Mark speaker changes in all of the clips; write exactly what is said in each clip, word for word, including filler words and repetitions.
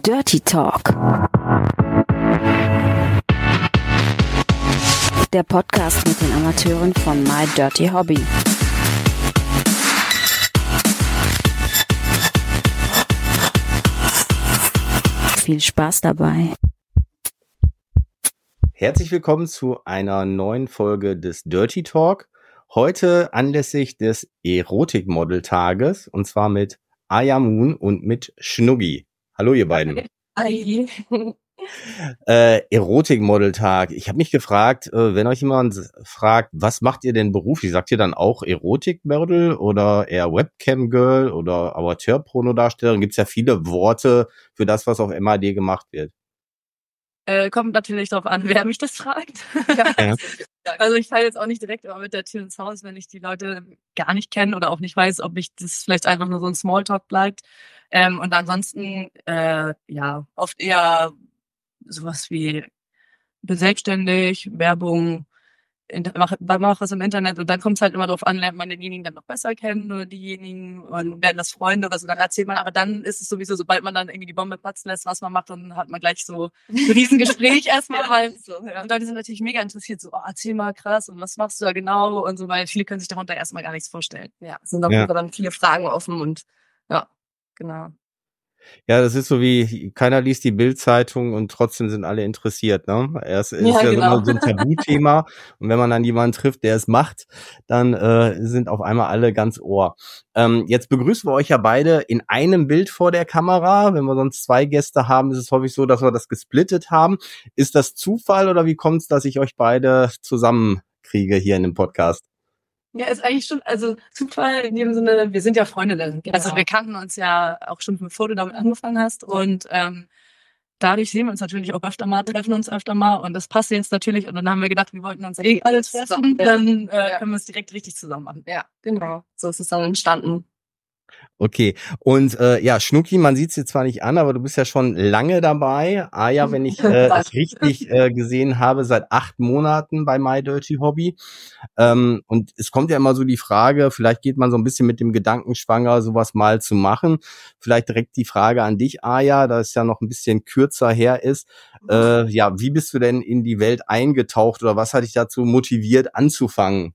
Speaker 1: Dirty Talk. Der Podcast mit den Amateuren von My Dirty Hobby. Viel Spaß dabei.
Speaker 2: Herzlich willkommen zu einer neuen Folge des Dirty Talk. Heute anlässlich des Erotik-Model-Tages und zwar mit Aya Moon und mit Schnuggi. Hallo ihr beiden.
Speaker 3: Hi.
Speaker 2: Äh, Erotik-Model-Tag. Ich habe mich gefragt, äh, wenn euch jemand fragt, was macht ihr denn beruflich? Sagt ihr dann auch Erotik-Model oder eher Webcam-Girl oder Amateur-Pornodarstellerin? Gibt es ja viele Worte für das, was auf M A D gemacht wird.
Speaker 3: Äh, kommt natürlich darauf an, wer mich das fragt.
Speaker 2: Ja.
Speaker 3: Also ich falle jetzt auch nicht direkt immer mit der Tür ins Haus, wenn ich die Leute gar nicht kenne oder auch nicht weiß, ob ich das vielleicht einfach nur so ein Smalltalk bleibt. Ähm, und ansonsten, äh, ja, oft eher sowas wie bin selbstständig, Werbung, mache mach was im Internet und dann kommt es halt immer darauf an, lernt man denjenigen dann noch besser kennen oder diejenigen und werden das Freunde oder so, dann erzählt man, aber dann ist es sowieso, sobald man dann irgendwie die Bombe platzen lässt, was man macht, dann hat man gleich so ein Riesengespräch erstmal, weil so, ja. Und Leute sind natürlich mega interessiert, so, oh, erzähl mal krass und was machst du da genau und so, weil viele können sich darunter erstmal gar nichts vorstellen. Ja, es sind auch ja. dann viele Fragen offen und ja, genau.
Speaker 2: Ja, das ist so wie, keiner liest die Bild-Zeitung und trotzdem sind alle interessiert, ne? Es ist
Speaker 3: Ja,
Speaker 2: ja,
Speaker 3: genau.
Speaker 2: so ein Tabuthema und wenn man dann jemanden trifft, der es macht, dann äh, sind auf einmal alle ganz Ohr. Ähm, jetzt begrüßen wir euch ja beide in einem Bild vor der Kamera. Wenn wir sonst zwei Gäste haben, ist es häufig so, dass wir das gesplittet haben. Ist das Zufall oder wie kommt es, dass ich euch beide zusammenkriege hier in dem Podcast?
Speaker 3: Ja, ist eigentlich schon, also Zufall in dem Sinne, wir sind ja Freundinnen. Genau. Also wir kannten uns ja auch schon, bevor du damit angefangen hast und ähm, dadurch sehen wir uns natürlich auch öfter mal, treffen uns öfter mal und das passt jetzt natürlich und dann haben wir gedacht, wir wollten uns eh alle treffen, dann äh, ja. können wir es direkt richtig zusammen machen. Ja, genau. So ist es dann entstanden.
Speaker 2: Okay, und äh, ja, Schnuggi, man sieht's dir zwar nicht an, aber du bist ja schon lange dabei. Ah ja, wenn ich äh, es richtig äh, gesehen habe, seit acht Monaten bei My Dirty Hobby. Ähm, und es kommt ja immer so die Frage, vielleicht geht man so ein bisschen mit dem Gedanken schwanger, sowas mal zu machen. Vielleicht direkt die Frage an dich, Aya, da es ja noch ein bisschen kürzer her ist. Äh, ja, wie bist du denn in die Welt eingetaucht oder was hat dich dazu motiviert, anzufangen?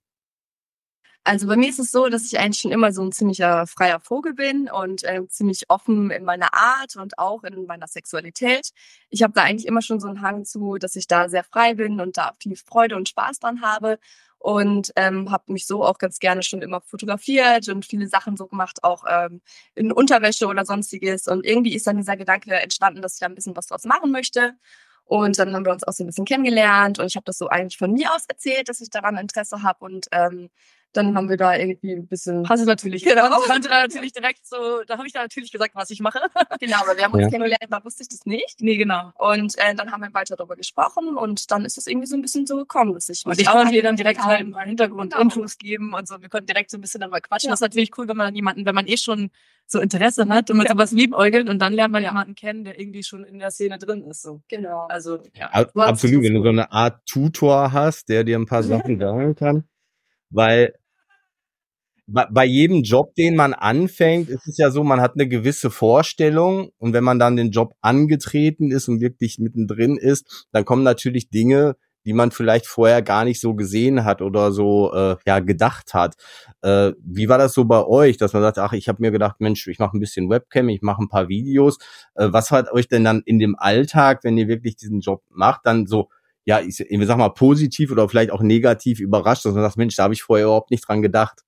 Speaker 4: Also bei mir ist es so, dass ich eigentlich schon immer so ein ziemlicher freier Vogel bin und äh, ziemlich offen in meiner Art und auch in meiner Sexualität. Ich habe da eigentlich immer schon so einen Hang zu, dass ich da sehr frei bin und da viel Freude und Spaß dran habe und ähm, habe mich so auch ganz gerne schon immer fotografiert und viele Sachen so gemacht, auch ähm, in Unterwäsche oder sonstiges. Und irgendwie ist dann dieser Gedanke entstanden, dass ich da ein bisschen was draus machen möchte. Und dann haben wir uns auch so ein bisschen kennengelernt und ich habe das so eigentlich von mir aus erzählt, dass ich daran Interesse habe und ähm, dann haben wir da irgendwie ein bisschen...
Speaker 3: Hast du natürlich.
Speaker 4: Genau.
Speaker 3: Ich konnte da natürlich direkt so, da habe ich da natürlich gesagt, was ich mache.
Speaker 4: Genau, aber wir haben uns
Speaker 2: Ja.
Speaker 4: kennengelernt, da wusste ich das nicht.
Speaker 3: Nee, genau.
Speaker 4: Und äh, dann haben wir weiter darüber gesprochen und dann ist es irgendwie so ein bisschen so gekommen, dass ich...
Speaker 3: Und ich konnte dir dann direkt halt im Hintergrund
Speaker 4: Genau.
Speaker 3: Infos geben und so. Wir konnten direkt so ein bisschen darüber quatschen. Ja. Das ist natürlich cool, wenn man dann jemanden, wenn man eh schon so Interesse hat und mit
Speaker 4: Ja.
Speaker 3: sowas liebäugelt und dann lernt man jemanden kennen, der irgendwie schon in der Szene drin ist. So.
Speaker 4: Genau.
Speaker 3: Also, ja.
Speaker 2: Ab- Absolut, wenn du so eine Art Tutor hast, der dir ein paar Sachen sagen kann, weil bei bei jedem Job, den man anfängt, ist es ja so, man hat eine gewisse Vorstellung und wenn man dann den Job angetreten ist und wirklich mittendrin ist, dann kommen natürlich Dinge, die man vielleicht vorher gar nicht so gesehen hat oder so äh, ja gedacht hat. Äh, wie war das so bei euch, dass man sagt, ach, ich habe mir gedacht, Mensch, ich mache ein bisschen Webcam, ich mache ein paar Videos. Äh, was hat euch denn dann in dem Alltag, wenn ihr wirklich diesen Job macht, dann so, ja, ich, ich sag mal, positiv oder vielleicht auch negativ überrascht, dass man sagt, Mensch, da habe ich vorher überhaupt nicht dran gedacht.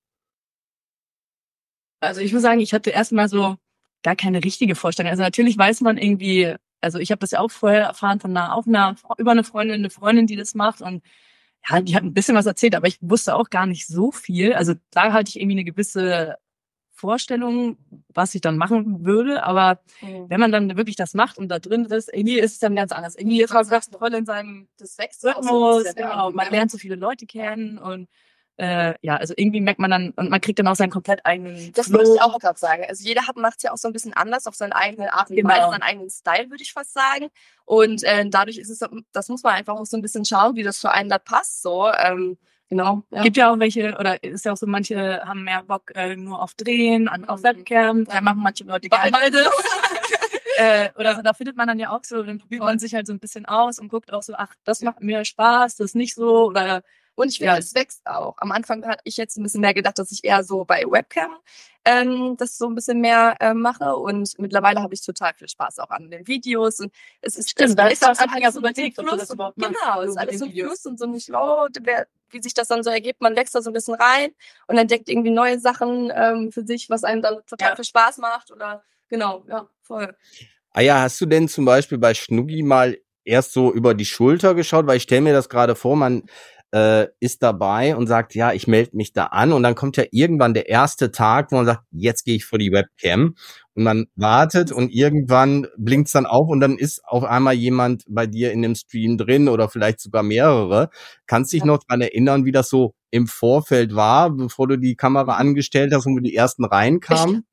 Speaker 3: Also ich muss sagen, ich hatte erstmal so gar keine richtige Vorstellung. Also natürlich weiß man irgendwie, also ich habe das ja auch vorher erfahren von einer, auch einer, über eine Freundin, eine Freundin, die das macht und ja, die hat ein bisschen was erzählt, aber ich wusste auch gar nicht so viel. Also da hatte ich irgendwie eine gewisse Vorstellung, was ich dann machen würde, aber
Speaker 4: Mhm.
Speaker 3: wenn man dann wirklich das macht und da drin ist, irgendwie ist es dann ganz anders. Irgendwie ist man ganz voll in seinem
Speaker 4: Das wächst auch so ein
Speaker 3: Rhythmus,
Speaker 4: bisschen,
Speaker 3: genau. Man
Speaker 4: ja.
Speaker 3: lernt so viele Leute kennen und äh, ja, also irgendwie merkt man dann, und man kriegt dann auch seinen komplett eigenen
Speaker 4: Das
Speaker 3: Flow.
Speaker 4: wollte ich auch gerade sagen. Also jeder macht es ja auch so ein bisschen anders auf seine eigene Art und
Speaker 3: Genau.
Speaker 4: Weise, seinen eigenen Style, würde ich fast sagen. Und äh, dadurch ist es, das muss man einfach auch so ein bisschen schauen, wie das für einen da passt. So, ähm, genau. Ja.
Speaker 3: Gibt ja auch welche, oder ist ja auch so, manche haben mehr Bock äh, nur auf Drehen, andere auf Webcam, da machen manche Leute gerne beides. äh, oder so, da findet man dann ja auch so, dann probiert man sich halt so ein bisschen aus und guckt auch so, ach, das macht mir Spaß, das nicht so, oder
Speaker 4: Und ich finde,
Speaker 3: Ja.
Speaker 4: es wächst auch. Am Anfang hatte ich jetzt ein bisschen mehr gedacht, dass ich eher so bei Webcam ähm, das so ein bisschen mehr äh, mache. Und mittlerweile habe ich total viel Spaß auch an den Videos. Und es ist
Speaker 3: Stimmt,
Speaker 4: es
Speaker 3: da
Speaker 4: ist
Speaker 3: ist das
Speaker 4: alles
Speaker 3: Anfang ja
Speaker 4: so
Speaker 3: so
Speaker 4: ein
Speaker 3: überlegt, ob du
Speaker 4: Fluss
Speaker 3: das
Speaker 4: und-
Speaker 3: überhaupt machst,
Speaker 4: Genau, es
Speaker 3: so
Speaker 4: ist alles
Speaker 3: mit
Speaker 4: so
Speaker 3: den
Speaker 4: ein
Speaker 3: Videos.
Speaker 4: Fluss und so ein Flow, wer- wie sich das dann so ergibt. Man wächst da so ein bisschen rein und entdeckt irgendwie neue Sachen ähm, für sich, was einem dann total
Speaker 3: Ja.
Speaker 4: viel Spaß macht. Oder genau, ja, voll.
Speaker 2: Ah ja, hast du denn zum Beispiel bei Schnuggi mal erst so über die Schulter geschaut? Weil ich stelle mir das gerade vor, man äh, ist dabei und sagt, ja, ich melde mich da an und dann kommt ja irgendwann der erste Tag, wo man sagt, jetzt gehe ich vor die Webcam und man wartet und irgendwann blinkt's dann auf und dann ist auf einmal jemand bei dir in dem Stream drin oder vielleicht sogar mehrere. Kannst dich
Speaker 4: Ja.
Speaker 2: noch dran erinnern, wie das so im Vorfeld war, bevor du die Kamera angestellt hast und wo die ersten reinkamen?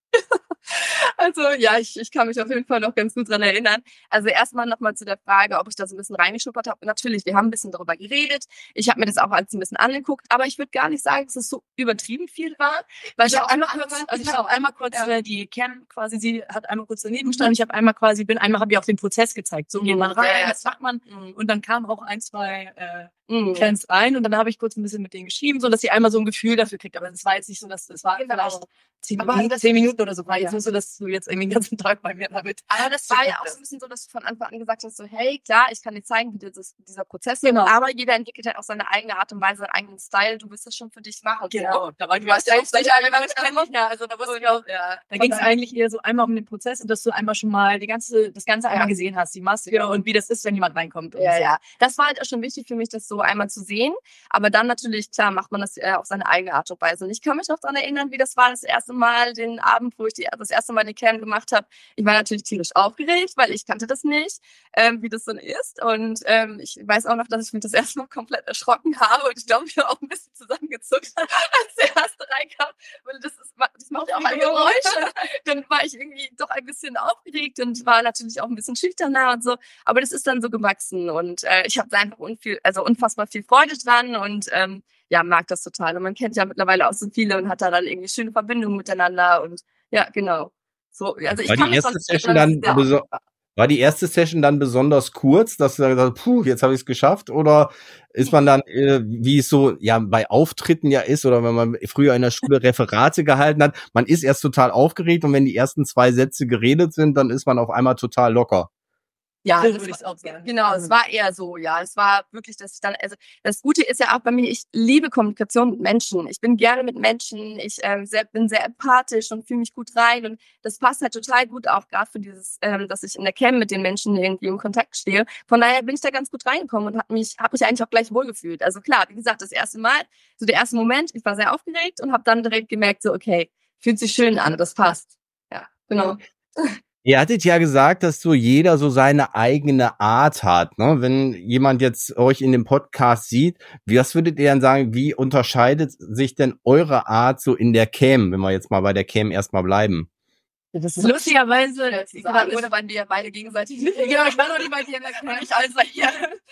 Speaker 4: Also ja, ich, ich kann mich auf jeden Fall noch ganz gut dran erinnern. Also erstmal nochmal zu der Frage, ob ich da so ein bisschen reingeschnuppert habe. Natürlich, wir haben ein bisschen darüber geredet. Ich habe mir das auch alles ein bisschen angeguckt, aber ich würde gar nicht sagen, dass es so übertrieben viel war. Weil
Speaker 3: Ich
Speaker 4: ich
Speaker 3: habe
Speaker 4: auch
Speaker 3: einmal kurz, also ich habe auch einmal kurz
Speaker 4: Ja.
Speaker 3: äh, die Cam quasi, sie hat einmal kurz daneben gestanden, ich habe einmal quasi, bin einmal habe ich auch den Prozess gezeigt. So geht man rein,
Speaker 4: Ja, ja.
Speaker 3: das macht man.
Speaker 4: Mhm.
Speaker 3: Und dann kamen auch ein, zwei äh,
Speaker 4: Mhm.
Speaker 3: Fans rein und dann habe ich kurz ein bisschen mit denen geschrieben, so dass sie einmal so ein Gefühl dafür kriegt. Aber es war jetzt nicht so, dass es war
Speaker 4: Genau.
Speaker 3: vielleicht zehn
Speaker 4: Aber
Speaker 3: Minuten,
Speaker 4: das-
Speaker 3: zehn Minuten oder so. War jetzt
Speaker 4: Ja.
Speaker 3: nicht so, dass du jetzt irgendwie den ganzen Tag bei mir damit.
Speaker 4: Aber das
Speaker 3: So
Speaker 4: war ja
Speaker 3: kommt
Speaker 4: auch
Speaker 3: das.
Speaker 4: so ein bisschen so, dass du von Anfang an gesagt hast, so hey, klar, ich kann dir zeigen, wie dieses, dieser Prozess ist,
Speaker 3: Genau.
Speaker 4: aber jeder entwickelt halt auch seine eigene Art und Weise, seinen eigenen Style. Du wirst das schon für dich machen. So.
Speaker 3: Genau, da war ich
Speaker 4: Du weißt ja auch sicher, wie man das
Speaker 3: kann. Ja, also da wusste ich auch,
Speaker 4: Ja,
Speaker 3: da ging es eigentlich eher so einmal um den Prozess und dass du einmal schon mal die ganze, das Ganze einmal
Speaker 4: Ja.
Speaker 3: gesehen hast, die Maske und wie das ist, wenn jemand reinkommt. Und
Speaker 4: Ja,
Speaker 3: so.
Speaker 4: ja. Das war halt auch schon wichtig für mich, das so einmal zu sehen. Aber dann natürlich, klar, macht man das äh, auf seine eigene Art und Weise. Und ich kann mich noch daran erinnern, wie das war das erste Mal, den Abend, wo ich die, das erste Mal die Cam gemacht habe. Ich war natürlich tierisch aufgeregt, weil ich kannte das nicht, ähm, wie das dann ist. Und ähm, ich weiß auch noch, dass ich mich das erste Mal komplett erschrocken habe. Und ich glaube, ich war auch ein bisschen zusammengezuckt, als der erste reinkam. Weil das, ist, das macht ja auch ein Geräusch. Dann war ich irgendwie doch ein bisschen aufgeregt und war natürlich auch ein bisschen schüchterner und so. Aber das ist dann so gewachsen und äh, ich habe da einfach unviel, also unfassbar viel Freude dran und ähm, ja, mag das total. Und man kennt ja mittlerweile auch so viele und hat da dann irgendwie schöne Verbindungen miteinander und ja, genau. So, also ich
Speaker 2: War
Speaker 4: kann
Speaker 2: die
Speaker 4: mich
Speaker 2: erste
Speaker 4: dran
Speaker 2: Session
Speaker 4: erinnern,
Speaker 2: dann
Speaker 4: dass es sehr
Speaker 2: beso- War die erste Session dann besonders kurz, dass du dann gesagt hast, puh, jetzt habe ich es geschafft? Oder ist man dann, äh, wie es so ja bei Auftritten ja ist, oder wenn man früher in der Schule Referate gehalten hat, man ist erst total aufgeregt und wenn die ersten zwei Sätze geredet sind, dann ist man auf einmal total locker.
Speaker 4: Ja,
Speaker 3: So
Speaker 4: das
Speaker 3: würde ich es
Speaker 4: war-
Speaker 3: auch sagen.
Speaker 4: Genau, es war eher so, ja. Es war wirklich, dass ich dann, also das Gute ist ja auch bei mir, ich liebe Kommunikation mit Menschen. Ich bin gerne mit Menschen, ich ähm, sehr, bin sehr empathisch und fühle mich gut rein und das passt halt total gut auch gerade für dieses, ähm, dass ich in der Cam mit den Menschen irgendwie in Kontakt stehe. Von daher bin ich da ganz gut reingekommen und habe mich, habe mich eigentlich auch gleich wohlgefühlt. Also klar, wie gesagt, das erste Mal, so der erste Moment, ich war sehr aufgeregt und habe dann direkt gemerkt, so okay, fühlt sich schön an, das passt. Ja, genau.
Speaker 2: Ihr hattet ja gesagt, dass so jeder so seine eigene Art hat, ne? Wenn jemand jetzt euch in dem Podcast sieht, was würdet ihr dann sagen, wie unterscheidet sich denn eure Art so in der Cam, wenn wir jetzt mal bei der Cam erstmal bleiben?
Speaker 3: Das ist lustigerweise,
Speaker 4: Oder waren wir beide gegenseitig nicht.
Speaker 3: genau, ich war noch nicht bei dir in der Cam, ich also hier.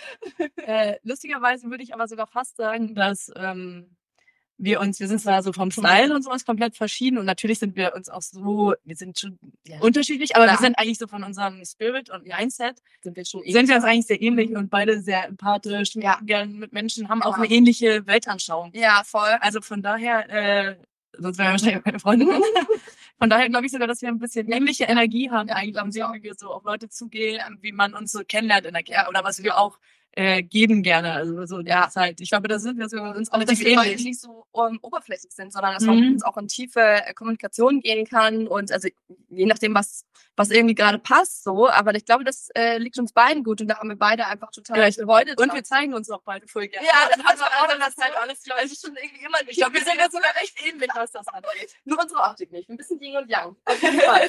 Speaker 3: äh, lustigerweise würde ich aber sogar fast sagen, dass ähm, wir uns, wir sind zwar so vom Style und sowas komplett verschieden und natürlich sind wir uns auch so, wir sind schon
Speaker 4: Ja.
Speaker 3: unterschiedlich, aber
Speaker 4: Klar.
Speaker 3: wir sind eigentlich so von unserem Spirit und Mindset,
Speaker 4: Sind wir schon
Speaker 3: sind wir uns eigentlich sehr ähnlich und beide sehr empathisch,
Speaker 4: Ja.
Speaker 3: gern mit Menschen, haben auch
Speaker 4: Ja.
Speaker 3: eine ähnliche Weltanschauung.
Speaker 4: Ja, voll.
Speaker 3: Also von daher, äh, sonst wären wir wahrscheinlich auch keine Freunde. Von daher glaube ich sogar, dass wir ein bisschen ähnliche Energie haben,
Speaker 4: Ja,
Speaker 3: eigentlich am
Speaker 4: glaub ich
Speaker 3: sehen, wie wir so auf Leute zugehen, wie man uns so kennenlernt in der Kirche oder was wir auch äh, geben gerne. Also so ja. Zeit. Ich glaube, da sind wir sogar uns
Speaker 4: Und dass
Speaker 3: relativ
Speaker 4: wir beide
Speaker 3: ähnlich.
Speaker 4: nicht so um, oberflächlich sind, sondern dass
Speaker 3: Mhm.
Speaker 4: man uns auch in tiefe äh, Kommunikation gehen kann und also je nachdem, was was irgendwie gerade passt, so. Aber ich glaube, das äh, liegt uns beiden gut und da haben wir beide einfach total
Speaker 3: Ja, ich-
Speaker 4: Freude
Speaker 3: Und
Speaker 4: dran.
Speaker 3: wir zeigen uns auch beide voll gerne.
Speaker 4: Ja, das
Speaker 3: also,
Speaker 4: hat auch in der Zeit alles klar.
Speaker 3: Das ist schon irgendwie immer Ich glaube, wir sind ja sogar recht ähnlich, was das angeht.
Speaker 4: Nur unsere Optik nicht. Ein bisschen Yin und Yang. Auf jeden Fall.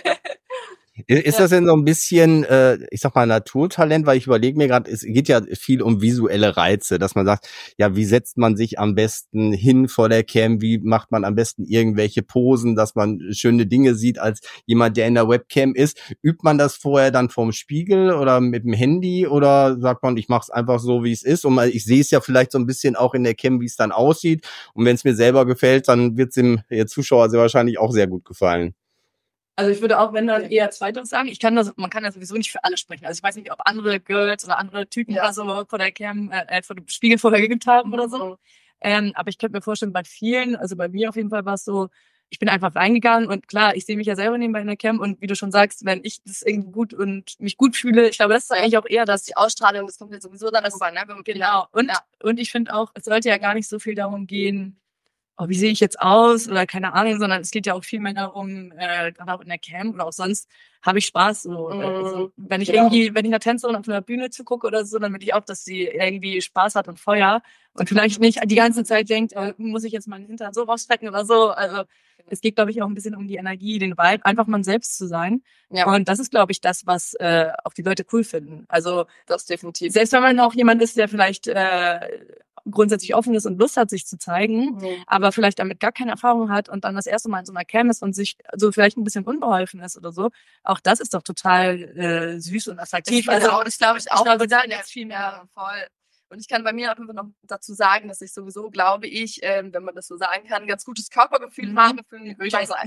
Speaker 2: Ist das denn so ein bisschen, äh, ich sag mal, Naturtalent? Weil ich überlege mir gerade, es geht ja viel um visuelle Reize, dass man sagt, ja, wie setzt man sich am besten hin vor der Cam? Wie macht man am besten irgendwelche Posen, dass man schöne Dinge sieht als jemand, der in der Webcam ist? Übt man das vorher dann vorm Spiegel oder mit dem Handy oder sagt man, ich mache es einfach so, wie es ist? Und ich sehe es ja vielleicht so ein bisschen auch in der Cam, wie es dann aussieht. Und wenn es mir selber gefällt, dann wird es dem Zuschauer sehr wahrscheinlich auch sehr gut gefallen.
Speaker 3: Also ich würde auch, wenn dann eher Zweiteres sagen. Ich kann das, man kann ja sowieso nicht für alle sprechen. Also ich weiß nicht, ob andere Girls oder andere Typen
Speaker 4: Ja.
Speaker 3: oder so vor der Cam, äh, vor dem Spiegel vorher geübt haben oder so. Ähm, aber ich könnte mir vorstellen, bei vielen, also bei mir auf jeden Fall war es so, ich bin einfach reingegangen und klar, ich sehe mich ja selber nebenbei in der Cam und wie du schon sagst, wenn ich das irgendwie gut und mich gut fühle, ich glaube, das ist eigentlich auch eher das,
Speaker 4: Die Ausstrahlung, das kommt ja sowieso dann
Speaker 3: das
Speaker 4: rüber, ne? Wenn man-
Speaker 3: genau. Und,
Speaker 4: Ja.
Speaker 3: und ich finde auch, es sollte ja gar nicht so viel darum gehen, oh, wie sehe ich jetzt aus oder keine Ahnung, sondern es geht ja auch viel mehr darum, äh, gerade auch in der Camp oder auch sonst, habe ich Spaß. So.
Speaker 4: Mhm.
Speaker 3: Also, wenn ich
Speaker 4: Genau.
Speaker 3: irgendwie, wenn ich einer Tänzerin auf einer Bühne zugucke oder so, dann will ich auch, dass sie irgendwie Spaß hat und Feuer und vielleicht nicht die ganze Zeit denkt, äh, muss ich jetzt meinen Hintern so rausstrecken oder so. Also es geht, glaube ich, auch ein bisschen um die Energie, den Vibe, einfach man selbst zu sein.
Speaker 4: Ja.
Speaker 3: Und das ist, glaube ich, das, was äh, auch die Leute cool finden. Also
Speaker 4: Das definitiv.
Speaker 3: selbst wenn man auch jemand ist, der vielleicht äh, grundsätzlich offen ist und Lust hat, sich zu zeigen,
Speaker 4: Mhm.
Speaker 3: aber vielleicht damit gar keine Erfahrung hat und dann das erste Mal in so einer Cam ist und sich so vielleicht ein bisschen unbeholfen ist oder so, auch das ist doch total äh, süß und attraktiv.
Speaker 4: Also, auch, das glaube ich auch.
Speaker 3: ich glaube, da
Speaker 4: ja,
Speaker 3: jetzt viel mehr.
Speaker 4: Ja, voll. Und ich kann bei mir auf jeden Fall noch dazu sagen, dass ich sowieso, glaube ich, ähm, wenn man das so sagen kann, ein ganz gutes Körpergefühl
Speaker 3: Mhm.
Speaker 4: habe für mich.
Speaker 3: Würde ich auch sagen.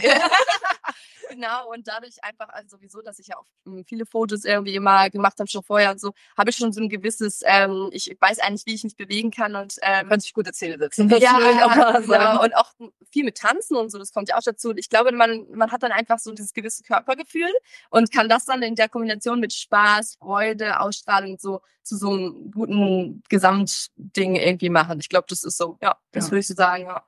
Speaker 4: Genau, und dadurch einfach also sowieso, dass ich ja auch ähm, viele Fotos irgendwie immer gemacht habe, schon vorher und so, habe ich schon so ein gewisses, ähm, ich weiß eigentlich, wie ich mich bewegen kann und ähm,
Speaker 3: Kann sich gut erzählen sitzen. Das
Speaker 4: ja,
Speaker 3: würde ich auch mal
Speaker 4: genau.
Speaker 3: sagen.
Speaker 4: Und auch viel mit Tanzen und so, das kommt ja auch dazu. Und ich glaube, man, man hat dann einfach so dieses gewisse Körpergefühl und kann das dann in der Kombination mit Spaß, Freude, Ausstrahlung und so zu so einem guten Gesamtding irgendwie machen. Ich glaube, das ist so, ja, das
Speaker 3: Ja.
Speaker 4: würde ich so sagen, ja.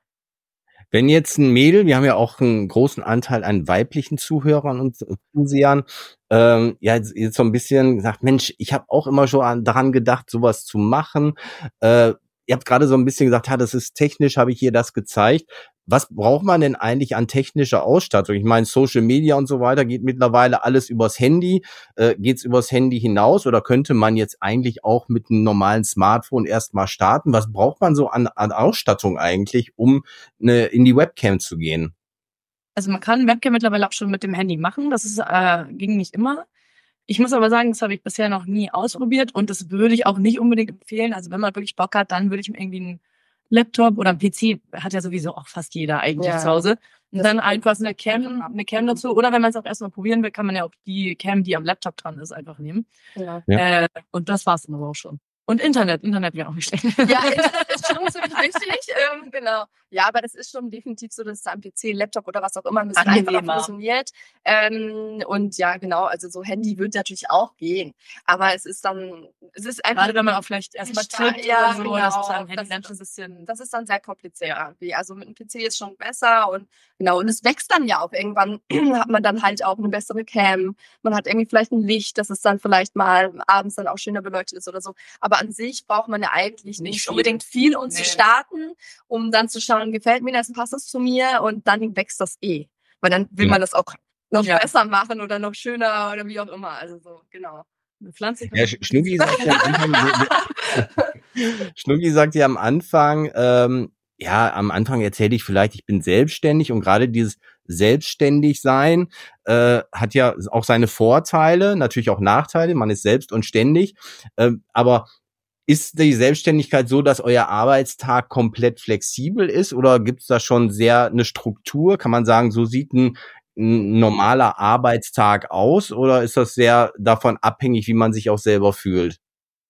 Speaker 2: Wenn jetzt ein Mädel, wir haben ja auch einen großen Anteil an weiblichen Zuhörern und Zusehern, ähm, ja, jetzt, jetzt so ein bisschen gesagt, Mensch, ich habe auch immer schon an, daran gedacht, sowas zu machen. Äh, ihr habt gerade so ein bisschen gesagt, ja, das ist technisch, habe ich hier das gezeigt. Was braucht man denn eigentlich an technischer Ausstattung? Ich meine, Social Media und so weiter geht mittlerweile alles übers Handy. Äh, geht's übers Handy hinaus oder könnte man jetzt eigentlich auch mit einem normalen Smartphone erstmal starten? Was braucht man so an, an Ausstattung eigentlich, um ne, in die Webcam zu gehen?
Speaker 3: Also man kann Webcam mittlerweile auch schon mit dem Handy machen. Das ist, äh, ging nicht immer. Ich muss aber sagen, das habe ich bisher noch nie ausprobiert und das würde ich auch nicht unbedingt empfehlen. Also wenn man wirklich Bock hat, dann würde ich mir irgendwie einen Laptop oder einen P C, hat ja sowieso auch fast jeder eigentlich
Speaker 4: Ja.
Speaker 3: zu Hause. Und
Speaker 4: Das
Speaker 3: dann
Speaker 4: ist
Speaker 3: einfach eine Cam, eine Cam dazu. Oder wenn man es auch erstmal probieren will, kann man ja auch die Cam, die am Laptop dran ist, einfach nehmen.
Speaker 4: Ja.
Speaker 2: Ja.
Speaker 3: Äh, und das war's dann aber auch schon. Und Internet, Internet wäre auch nicht schlecht.
Speaker 4: Ja, Internet ist schon ziemlich wichtig, ähm, genau. Ja, aber das ist schon definitiv so, dass es am P C, Laptop oder was auch immer ein bisschen
Speaker 3: Angenehmer.
Speaker 4: einfacher funktioniert. Ähm, und ja, genau, also so Handy wird natürlich auch gehen. Aber es ist dann, es ist einfach,
Speaker 3: Gerade wenn man auch vielleicht erstmal
Speaker 4: Stark,
Speaker 3: tippt
Speaker 4: ja,
Speaker 3: oder so,
Speaker 4: genau.
Speaker 3: das ist am Handy
Speaker 4: Das-
Speaker 3: dann schon ein bisschen.
Speaker 4: das ist dann sehr kompliziert irgendwie. Also mit einem P C ist schon besser und genau, und es wächst dann ja auch. Irgendwann hat man dann halt auch eine bessere Cam. Man hat irgendwie vielleicht ein Licht, dass es dann vielleicht mal abends dann auch schöner beleuchtet ist oder so. Aber an sich braucht man ja eigentlich
Speaker 3: Nicht
Speaker 4: nicht
Speaker 3: viel.
Speaker 4: unbedingt viel, um zu
Speaker 3: Nee.
Speaker 4: starten, um dann zu schauen, gefällt mir das, passt das zu mir und dann wächst das eh. Weil dann will
Speaker 2: Ja.
Speaker 4: man das auch noch
Speaker 3: Ja.
Speaker 4: besser machen oder noch schöner oder wie auch immer. Also so, genau.
Speaker 3: Eine Pflanze.
Speaker 2: Ja, Sch- Schnucki sagt ja am Anfang, Schnucki sagt ja am Anfang, ähm, ja, am Anfang erzähle ich vielleicht, ich bin selbstständig und gerade dieses selbstständig sein äh, hat ja auch seine Vorteile, natürlich auch Nachteile, man ist selbst und ständig, ähm, aber ist die Selbstständigkeit so, dass euer Arbeitstag komplett flexibel ist oder gibt es da schon sehr eine Struktur? Kann man sagen, so sieht ein, ein normaler Arbeitstag aus oder ist das sehr davon abhängig, wie man sich auch selber fühlt?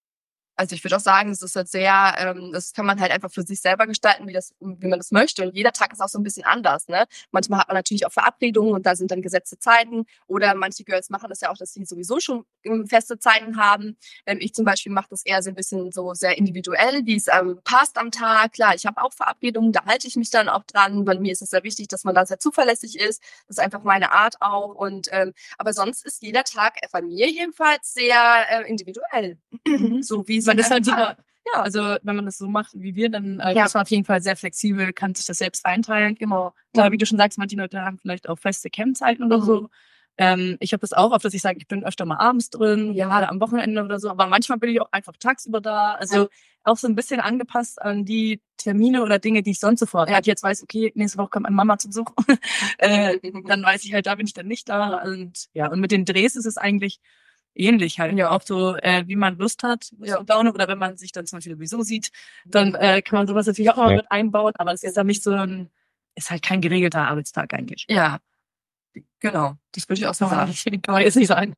Speaker 4: Also ich würde auch sagen, es ist halt sehr, ähm, das kann man halt einfach für sich selber gestalten, wie das, wie man das möchte. Und jeder Tag ist auch so ein bisschen anders, ne? Manchmal hat man natürlich auch Verabredungen und da sind dann gesetzte Zeiten. Oder manche Girls machen das ja auch, dass sie sowieso schon ähm, feste Zeiten haben. Ähm, ich zum Beispiel mache das eher so ein bisschen so sehr individuell, wie es ähm, passt am Tag. Klar, ich habe auch Verabredungen, da halte ich mich dann auch dran. Bei mir ist es sehr wichtig, dass man da sehr zuverlässig ist. Das ist einfach meine Art auch. Und ähm, aber sonst ist jeder Tag äh, bei mir jedenfalls sehr äh, individuell. So wie es
Speaker 3: Man ist halt
Speaker 4: einfach-
Speaker 3: super.
Speaker 4: Ja.
Speaker 3: Also wenn man das so macht wie wir, dann äh,
Speaker 4: Ja.
Speaker 3: ist man auf jeden Fall sehr flexibel, kann sich das selbst einteilen. Genau. Klar, wie du schon sagst, manche Leute haben vielleicht auch feste Campzeiten oder
Speaker 4: Mhm.
Speaker 3: so. Ähm, ich habe das auch oft, dass ich sage, ich bin öfter mal abends drin,
Speaker 4: Ja.
Speaker 3: gerade am Wochenende oder so. Aber manchmal bin ich auch einfach tagsüber da. Also
Speaker 4: Ja.
Speaker 3: auch so ein bisschen angepasst an die Termine oder Dinge, die ich sonst sofort.
Speaker 4: Ja.
Speaker 3: Wenn ich jetzt weiß, okay, nächste Woche kommt meine Mama zum Besuch, äh, dann weiß ich halt, da bin ich dann nicht da. Und ja, und mit den Drehs ist es eigentlich ähnlich halt. Ja, auch so, äh, wie man Lust hat,
Speaker 4: Ja.
Speaker 3: Laune, oder wenn man sich dann zum Beispiel sowieso sieht, dann äh, kann man sowas natürlich auch mal
Speaker 2: Ja.
Speaker 3: mit einbauen, aber es ist dann nicht so ein, ist halt kein geregelter Arbeitstag eigentlich.
Speaker 4: Ja.
Speaker 3: Genau, das würde ich auch so sagen. Kann man jetzt nicht sagen.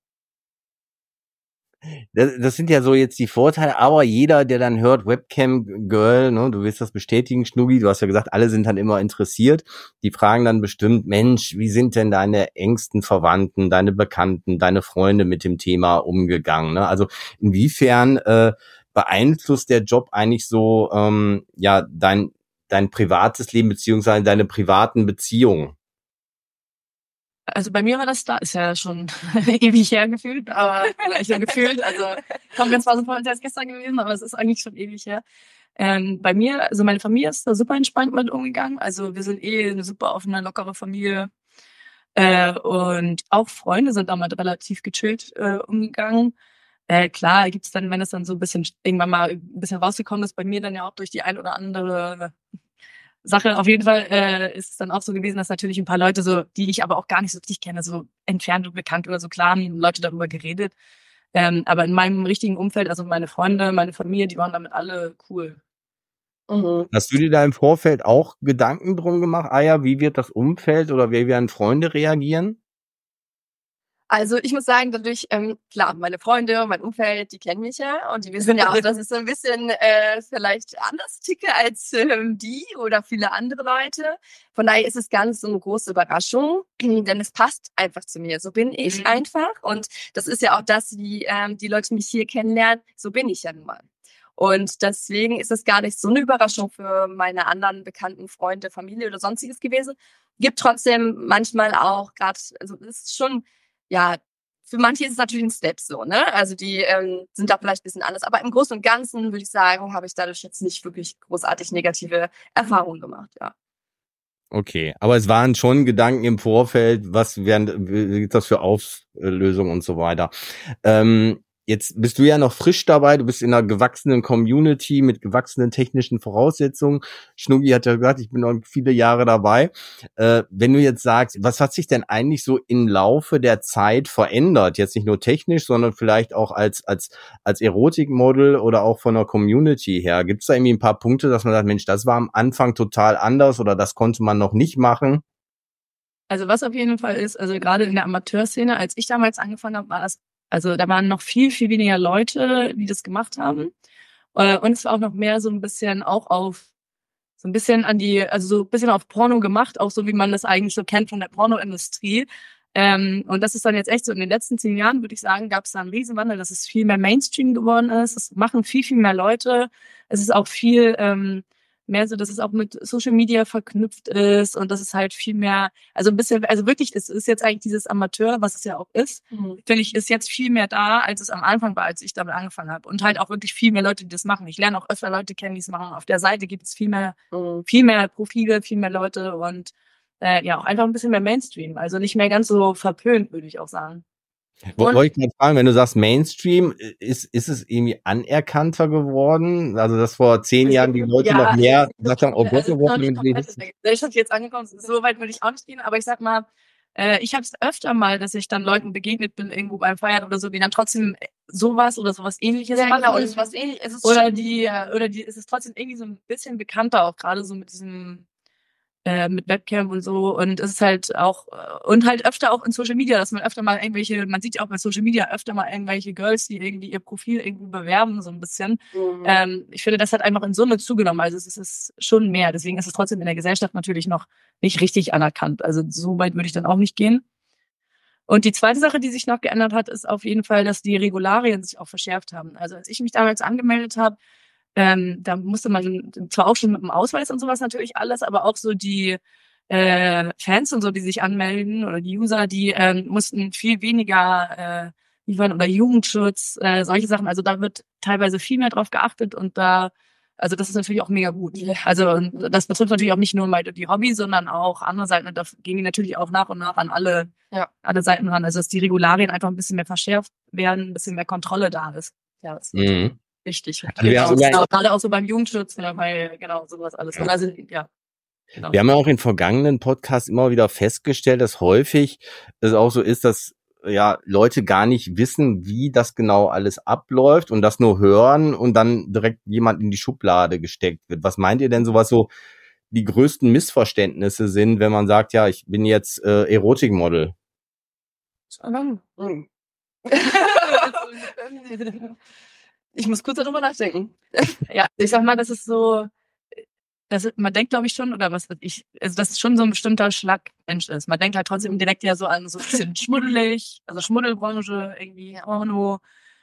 Speaker 2: Das, das sind ja so jetzt die Vorteile, aber jeder, der dann hört, Webcam Girl, ne, du willst das bestätigen, Schnuggi, du hast ja gesagt, alle sind dann immer interessiert. Die fragen dann bestimmt, Mensch, wie sind denn deine engsten Verwandten, deine Bekannten, deine Freunde mit dem Thema umgegangen? Ne? Also inwiefern äh, beeinflusst der Job eigentlich so ähm, ja dein dein privates Leben beziehungsweise deine privaten Beziehungen?
Speaker 3: Also bei mir war das da, ist ja schon ewig her gefühlt, aber ich ja gefühlt, also kommt mir zwar so vor, als wäre es gestern gewesen, aber es ist eigentlich schon ewig her. Ähm, bei mir, also meine Familie ist da super entspannt mit umgegangen, also wir sind eh eine super offene, lockere Familie äh, und auch Freunde sind damit relativ gechillt äh, umgegangen. Äh, klar gibt's dann, wenn es dann so ein bisschen irgendwann mal ein bisschen rausgekommen ist, bei mir dann ja auch durch die ein oder andere Sache. Auf jeden Fall äh, ist es dann auch so gewesen, dass natürlich ein paar Leute so, die ich aber auch gar nicht so richtig kenne, so entfernt und bekannt oder so, klar haben Leute darüber geredet. Ähm, aber in meinem richtigen Umfeld, also meine Freunde, meine Familie, die waren damit alle cool.
Speaker 2: Mhm. Hast du dir da im Vorfeld auch Gedanken drum gemacht, ah ja, wie wird das Umfeld oder wie werden Freunde reagieren?
Speaker 4: Also ich muss sagen, dadurch, ähm, klar, meine Freunde, mein Umfeld, die kennen mich ja und die wissen ja auch, dass ich so ein bisschen äh, vielleicht anders ticke als ähm, die oder viele andere Leute. Von daher ist es gar nicht so eine große Überraschung, denn es passt einfach zu mir. So bin ich
Speaker 3: Mhm.
Speaker 4: einfach und das ist ja auch das, wie ähm, die Leute mich hier kennenlernen. So bin ich ja nun mal. Und deswegen ist es gar nicht so eine Überraschung für meine anderen bekannten Freunde, Familie oder sonstiges gewesen. Gibt trotzdem manchmal auch gerade, also es ist schon, ja, für manche ist es natürlich ein Step so, ne? Also die ähm, sind da vielleicht ein bisschen anders. Aber im Großen und Ganzen würde ich sagen, habe ich dadurch jetzt nicht wirklich großartig negative Erfahrungen gemacht, ja.
Speaker 2: Okay, aber es waren schon Gedanken im Vorfeld, was wären, wie ist das für Auflösungen und so weiter. Ähm, jetzt bist du ja noch frisch dabei, du bist in einer gewachsenen Community mit gewachsenen technischen Voraussetzungen. Schnuggi hat ja gesagt, ich bin noch viele Jahre dabei. Äh, wenn du jetzt sagst, was hat sich denn eigentlich so im Laufe der Zeit verändert? Jetzt nicht nur technisch, sondern vielleicht auch als als als Erotikmodel oder auch von der Community her. Gibt es da irgendwie ein paar Punkte, dass man sagt, Mensch, das war am Anfang total anders oder das konnte man noch nicht machen?
Speaker 3: Also was auf jeden Fall ist, also gerade in der Amateurszene, als ich damals angefangen habe, war das, also da waren noch viel, viel weniger Leute, die das gemacht haben. Äh, Und es war auch noch mehr so ein bisschen auch auf, so ein bisschen an die, also so ein bisschen auf Porno gemacht, auch so wie man das eigentlich so kennt von der Pornoindustrie. Ähm, und das ist dann jetzt echt so in den letzten zehn Jahren, würde ich sagen, gab es da einen Riesenwandel, dass es viel mehr Mainstream geworden ist. Es machen viel, viel mehr Leute. Es ist auch viel ähm, mehr so, dass es auch mit Social Media verknüpft ist und dass es halt viel mehr, also ein bisschen, also wirklich, es ist jetzt eigentlich dieses Amateur, was es ja auch ist,
Speaker 4: Mhm.
Speaker 3: finde ich, ist jetzt viel mehr da, als es am Anfang war, als ich damit angefangen habe. Und halt auch wirklich viel mehr Leute, die das machen. Ich lerne auch öfter Leute kennen, die es machen. Auf der Seite gibt es viel mehr,
Speaker 4: Mhm.
Speaker 3: viel mehr Profile, viel mehr Leute und äh, ja, auch einfach ein bisschen mehr Mainstream. Also nicht mehr ganz so verpönt, würde ich auch sagen.
Speaker 2: Wo-
Speaker 3: Und-
Speaker 2: Wollte ich mal fragen, wenn du sagst Mainstream, ist, ist es irgendwie anerkannter geworden? Also, dass vor zehn Jahren die Leute noch mehr gesagt haben, oh Gott,
Speaker 3: also
Speaker 2: wir
Speaker 3: es ist noch
Speaker 2: wollen
Speaker 3: nicht
Speaker 2: mit
Speaker 3: komplett
Speaker 2: dir.
Speaker 3: in der Gesellschaft jetzt angekommen. So weit würde ich auch nicht gehen, aber ich sag mal, äh, ich habe es öfter mal, dass ich dann Leuten begegnet bin, irgendwo beim Feiern oder so, die dann trotzdem sowas oder sowas ähnliches
Speaker 4: Ja,
Speaker 3: machen.
Speaker 4: genau, es ist was ähnlich, es ist
Speaker 3: Oder
Speaker 4: schon-
Speaker 3: die, äh, oder die, es ist trotzdem irgendwie so ein bisschen bekannter, auch gerade so mit diesem, äh, mit Webcam und so. Und es ist halt auch, äh, und halt öfter auch in Social Media, dass man öfter mal irgendwelche, man sieht ja auch bei Social Media öfter mal irgendwelche Girls, die irgendwie ihr Profil irgendwo bewerben, so ein bisschen.
Speaker 4: Mhm.
Speaker 3: Ähm, ich finde, das hat einfach in Summe zugenommen. Also es ist schon mehr. Deswegen ist es trotzdem in der Gesellschaft natürlich noch nicht richtig anerkannt. Also so weit würde ich dann auch nicht gehen. Und die zweite Sache, die sich noch geändert hat, ist auf jeden Fall, dass die Regularien sich auch verschärft haben. Also als ich mich damals angemeldet habe, ähm, da musste man zwar auch schon mit dem Ausweis und sowas natürlich alles, aber auch so die äh, Fans und so, die sich anmelden oder die User, die ähm, mussten viel weniger äh, liefern oder Jugendschutz, äh, solche Sachen. Also da wird teilweise viel mehr drauf geachtet und da, also das ist natürlich auch mega gut. Also und das betrifft natürlich auch nicht nur mal die Hobby, sondern auch andere Seiten. Und da gehen die natürlich auch nach und nach an alle,
Speaker 4: Ja.
Speaker 3: alle Seiten ran. Also dass die Regularien einfach ein bisschen mehr verschärft werden, ein bisschen mehr Kontrolle da ist. Ja, das ist
Speaker 2: Mhm.
Speaker 3: wichtig.
Speaker 2: Also wir haben
Speaker 3: Genau,
Speaker 2: ja-
Speaker 3: genau, gerade auch so beim Jugendschutz oder bei, genau, sowas alles. Und also, ja. Genau.
Speaker 2: Wir haben ja auch in vergangenen Podcasts immer wieder festgestellt, dass häufig es auch so ist, dass ja Leute gar nicht wissen, wie das genau alles abläuft und das nur hören und dann direkt jemand in die Schublade gesteckt wird. Was meint ihr denn sowas so die größten Missverständnisse sind, wenn man sagt, ja, ich bin jetzt äh, Erotikmodel?
Speaker 4: Ich muss kurz darüber nachdenken.
Speaker 3: Ja, ich sag mal, das ist so, das ist, man denkt, glaube ich, schon, oder was weiß ich, also dass es schon so ein bestimmter Schlag Mensch ist. Man denkt halt trotzdem direkt ja so an so ein bisschen schmuddelig, also Schmuddelbranche, irgendwie Porno,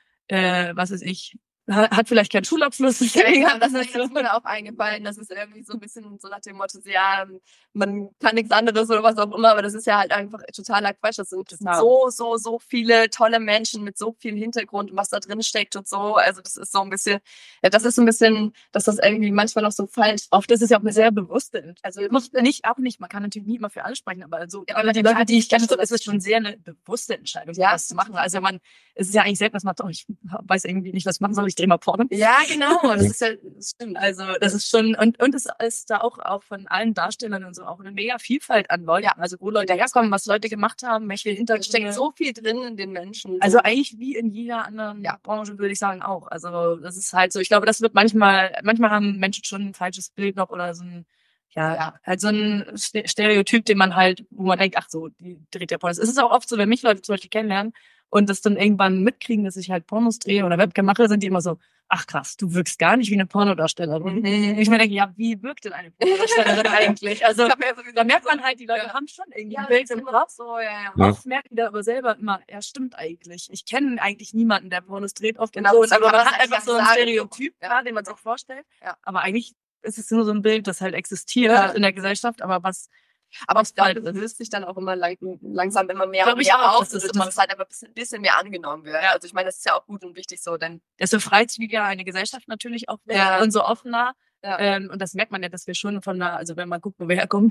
Speaker 3: äh, was weiß ich, hat, hat vielleicht keinen Schulabschluss.
Speaker 4: Ja, das ist mir auch eingefallen. Das ist irgendwie so ein bisschen so nach dem Motto, ja, man kann nichts anderes oder was auch immer, aber das ist ja halt einfach totaler Quatsch. Das sind
Speaker 3: Genau.
Speaker 4: so, so, so viele tolle Menschen mit so viel Hintergrund, was da drin steckt und so. Also das ist so ein bisschen, ja, das ist so ein bisschen, dass das irgendwie manchmal noch so falsch.
Speaker 3: Oft ist es ja auch eine sehr bewusste, also nicht, nicht, auch nicht, man kann natürlich nie immer für alle sprechen, aber also, ja, aber die Leute, die ich kenne, so, es ist schon sehr eine bewusste Entscheidung,
Speaker 4: ja,
Speaker 3: was zu machen. Also man, es ist ja eigentlich selten, dass man sagt, oh, ich weiß irgendwie nicht, was ich machen soll, ich drehe mal Porno.
Speaker 4: Ja, genau. Das ist ja, das stimmt.
Speaker 3: Also das ist schon, und und es ist da auch, auch von allen Darstellern und so auch eine mega Vielfalt an Leuten.
Speaker 4: Ja.
Speaker 3: Also wo Leute herkommen, was Leute gemacht haben, welche
Speaker 4: Da
Speaker 3: Hintergründe.
Speaker 4: steckt so viel drin in den Menschen.
Speaker 3: Also eigentlich wie in jeder anderen
Speaker 4: Ja.
Speaker 3: Branche würde ich sagen auch. Also das ist halt so, ich glaube, das wird manchmal, manchmal haben Menschen schon ein falsches Bild noch oder so ein, ja,
Speaker 4: Ja.
Speaker 3: halt so ein Ste- Stereotyp, den man halt, wo man denkt, ach so, die dreht ja Pornos. Es ist auch oft so, wenn mich Leute zum Beispiel kennenlernen und das dann irgendwann mitkriegen, dass ich halt Pornos drehe oder Webcam mache, sind die immer so, ach krass, du wirkst gar nicht wie eine Pornodarstellerin.
Speaker 4: Mhm.
Speaker 3: Ich mir denke, ja, wie wirkt denn eine Pornodarstellerin eigentlich? Also
Speaker 4: Ich hab ja sowieso-
Speaker 3: da merkt man halt, die Leute
Speaker 4: Ja.
Speaker 3: haben schon irgendwie
Speaker 4: Ja,
Speaker 3: ein Bild
Speaker 4: das ist
Speaker 3: im
Speaker 4: immer
Speaker 3: Kopf.
Speaker 4: so, ja, ja.
Speaker 2: Ja.
Speaker 3: Oft merken die aber selber immer, ja, stimmt eigentlich. Ich kenne eigentlich niemanden, der Pornos dreht oft.
Speaker 4: Genau,
Speaker 3: Und so, aber
Speaker 4: deswegen kann
Speaker 3: man
Speaker 4: man
Speaker 3: hat
Speaker 4: das
Speaker 3: einfach
Speaker 4: eigentlich
Speaker 3: so ein
Speaker 4: sagen.
Speaker 3: Stereotyp,
Speaker 4: Ja.
Speaker 3: ja, den man sich auch vorstellt.
Speaker 4: Ja.
Speaker 3: Aber eigentlich ist es nur so ein Bild, das halt existiert
Speaker 4: Ja.
Speaker 3: in der Gesellschaft, aber was
Speaker 4: Aber ich glaube,
Speaker 3: bald
Speaker 4: das
Speaker 3: ist.
Speaker 4: löst sich dann auch immer lang, langsam immer mehr
Speaker 3: Glaub
Speaker 4: und
Speaker 3: ich
Speaker 4: mehr
Speaker 3: auch,
Speaker 4: auf,
Speaker 3: dass es
Speaker 4: dass
Speaker 3: immer-
Speaker 4: es halt aber ein bisschen, bisschen mehr angenommen wird.
Speaker 3: Ja.
Speaker 4: Also ich meine, das ist ja auch gut und wichtig so, denn
Speaker 3: desto freizügiger eine Gesellschaft natürlich auch wird
Speaker 4: Ja.
Speaker 3: und so offener.
Speaker 4: Ja.
Speaker 3: Ähm, und das merkt man ja, dass wir schon von der, also wenn man guckt, wo wir herkommen,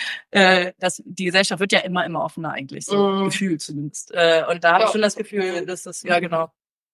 Speaker 3: äh, dass die Gesellschaft wird ja immer, immer offener eigentlich, so
Speaker 4: Mhm.
Speaker 3: gefühlt zumindest. Äh, und da habe
Speaker 4: Ja.
Speaker 3: ich schon das Gefühl, dass das, ja genau.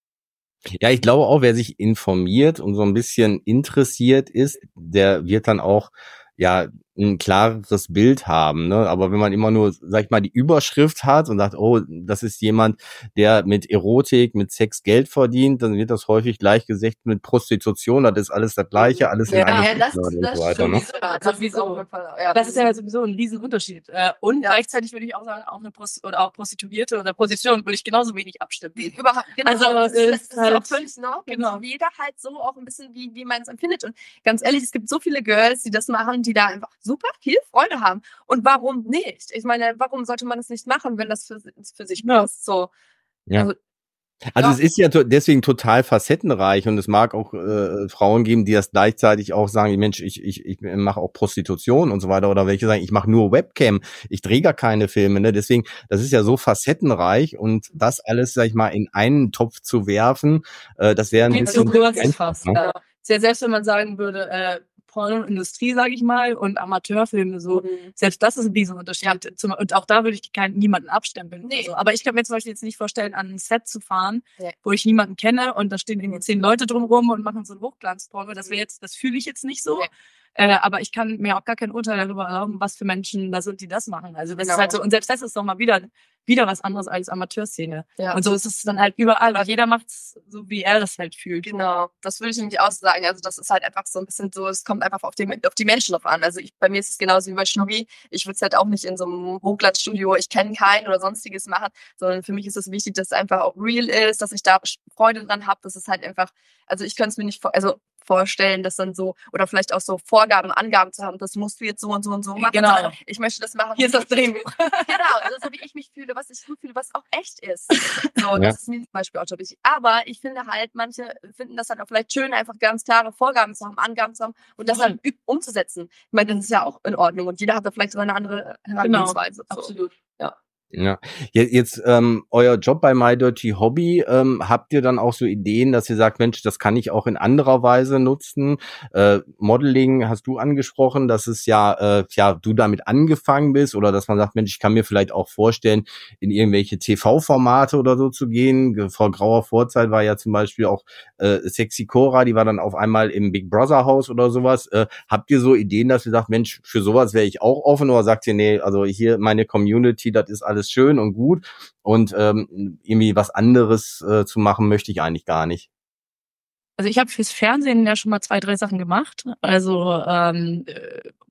Speaker 2: Ja, ich glaube auch, wer sich informiert und so ein bisschen interessiert ist, der wird dann auch ja ein klareres Bild haben, ne? Aber wenn man immer nur, sag ich mal, die Überschrift hat und sagt, oh, das ist jemand, der mit Erotik, mit Sex Geld verdient, dann wird das häufig gleichgesetzt mit Prostitution, das ist alles das Gleiche, alles in
Speaker 4: ja,
Speaker 2: eine
Speaker 4: ja, das,
Speaker 2: Schublade und
Speaker 4: das
Speaker 2: so weiter, ne?
Speaker 4: sowieso. Das ist auf jeden Fall, ja,
Speaker 3: Das ist ja sowieso ein Riesenunterschied. Äh, und
Speaker 4: Ja.
Speaker 3: gleichzeitig würde ich auch sagen, auch eine Prost oder auch Prostituierte oder Position würde ich genauso wenig abstimmen.
Speaker 4: Wie überhaupt, genau,
Speaker 3: Also,
Speaker 4: das,
Speaker 3: ist
Speaker 4: das ist
Speaker 3: halt-
Speaker 4: auch völlig in Ordnung.
Speaker 3: genau.
Speaker 4: Jeder halt so auch ein bisschen, wie, wie man es empfindet. Und ganz ehrlich, es gibt so viele Girls, die das machen, die da einfach super viel Freude haben. Und warum nicht? Ich meine, warum sollte man es nicht machen, wenn das für, für sich
Speaker 3: Ja.
Speaker 4: passt? So.
Speaker 2: Ja.
Speaker 4: Also,
Speaker 2: Also
Speaker 4: Ja.
Speaker 2: es ist ja to- deswegen total facettenreich und es mag auch äh, Frauen geben, die das gleichzeitig auch sagen, Mensch, ich ich ich mache auch Prostitution und so weiter, oder welche sagen, ich mache nur Webcam, ich drehe gar keine Filme, ne? Deswegen, das ist ja so facettenreich und das alles, sag ich mal, in einen Topf zu werfen, äh, das wäre ein
Speaker 3: Viel zu
Speaker 2: bisschen
Speaker 3: kurz
Speaker 2: einfach,
Speaker 3: fast.
Speaker 2: ne?
Speaker 3: Ja. Ja, selbst wenn man sagen würde, äh, Pornoindustrie, sage ich mal, und Amateurfilme so,
Speaker 4: Mhm.
Speaker 3: selbst das ist ein Riesenunterschied. Zum, und auch da würde ich keinen, niemanden abstempeln.
Speaker 4: Nee.
Speaker 3: Oder so. Aber ich kann mir zum Beispiel jetzt nicht vorstellen, an ein Set zu fahren,
Speaker 4: Nee.
Speaker 3: wo ich niemanden kenne und da stehen irgendwie zehn Leute drumherum und machen so ein Hochglanzporno. Das wäre jetzt, das fühle ich jetzt nicht so.
Speaker 4: Nee.
Speaker 3: Äh, aber ich kann mir auch gar kein Urteil darüber erlauben, was für Menschen da sind, die das machen. Also das
Speaker 4: Genau.
Speaker 3: ist halt so, und selbst das ist doch mal wieder, wieder was anderes als Amateurszene.
Speaker 4: Ja.
Speaker 3: Und so ist es dann halt überall. Und jeder macht's so, wie er das halt fühlt.
Speaker 4: Genau, das würde ich nämlich auch sagen. Also das ist halt einfach so ein bisschen so, es kommt einfach auf die, auf die Menschen drauf an. Also ich, bei mir ist es genauso wie bei Schnurri. Ich würde es halt auch nicht in so einem Hochglanzstudio, ich kenne keinen oder sonstiges machen, sondern für mich ist es wichtig, dass es einfach auch real ist, dass ich da Freude dran habe. Das ist halt einfach, also ich könnte es mir nicht vor, also vorstellen, dass dann so, oder vielleicht auch so Vorgaben, Angaben zu haben, das musst du jetzt so und so und so machen.
Speaker 3: Genau.
Speaker 4: sondern Ich möchte das machen.
Speaker 3: Hier ist das Drehbuch.
Speaker 4: Genau, also so wie ich mich fühle, was ich gut fühle, was auch echt ist. So,
Speaker 2: Ja.
Speaker 4: das ist mir zum Beispiel auch schon wichtig. Aber ich finde halt, manche finden das halt auch vielleicht schön, einfach ganz klare Vorgaben zu haben, Angaben zu haben und das dann üb- umzusetzen. Ich meine, das ist ja auch in Ordnung und jeder hat da vielleicht so eine andere Herangehensweise. So.
Speaker 3: Absolut.
Speaker 2: Ja, Je- jetzt ähm, euer Job bei My Dirty Hobby, ähm, habt ihr dann auch so Ideen, dass ihr sagt, Mensch, das kann ich auch in anderer Weise nutzen? Äh, Modeling hast du angesprochen, dass es ja, äh, ja, du damit angefangen bist oder dass man sagt, Mensch, ich kann mir vielleicht auch vorstellen, in irgendwelche T V-Formate oder so zu gehen. Ge- Vor grauer Vorzeit war ja zum Beispiel auch äh, Sexy Cora, die war dann auf einmal im Big Brother Haus oder sowas. Äh, habt ihr so Ideen, dass ihr sagt, Mensch, für sowas wäre ich auch offen, oder sagt ihr, nee, also hier meine Community, das ist alles schön und gut und ähm, irgendwie was anderes äh, zu machen möchte ich eigentlich gar nicht.
Speaker 3: Also ich habe fürs Fernsehen ja schon mal zwei, drei Sachen gemacht. Also ähm, äh,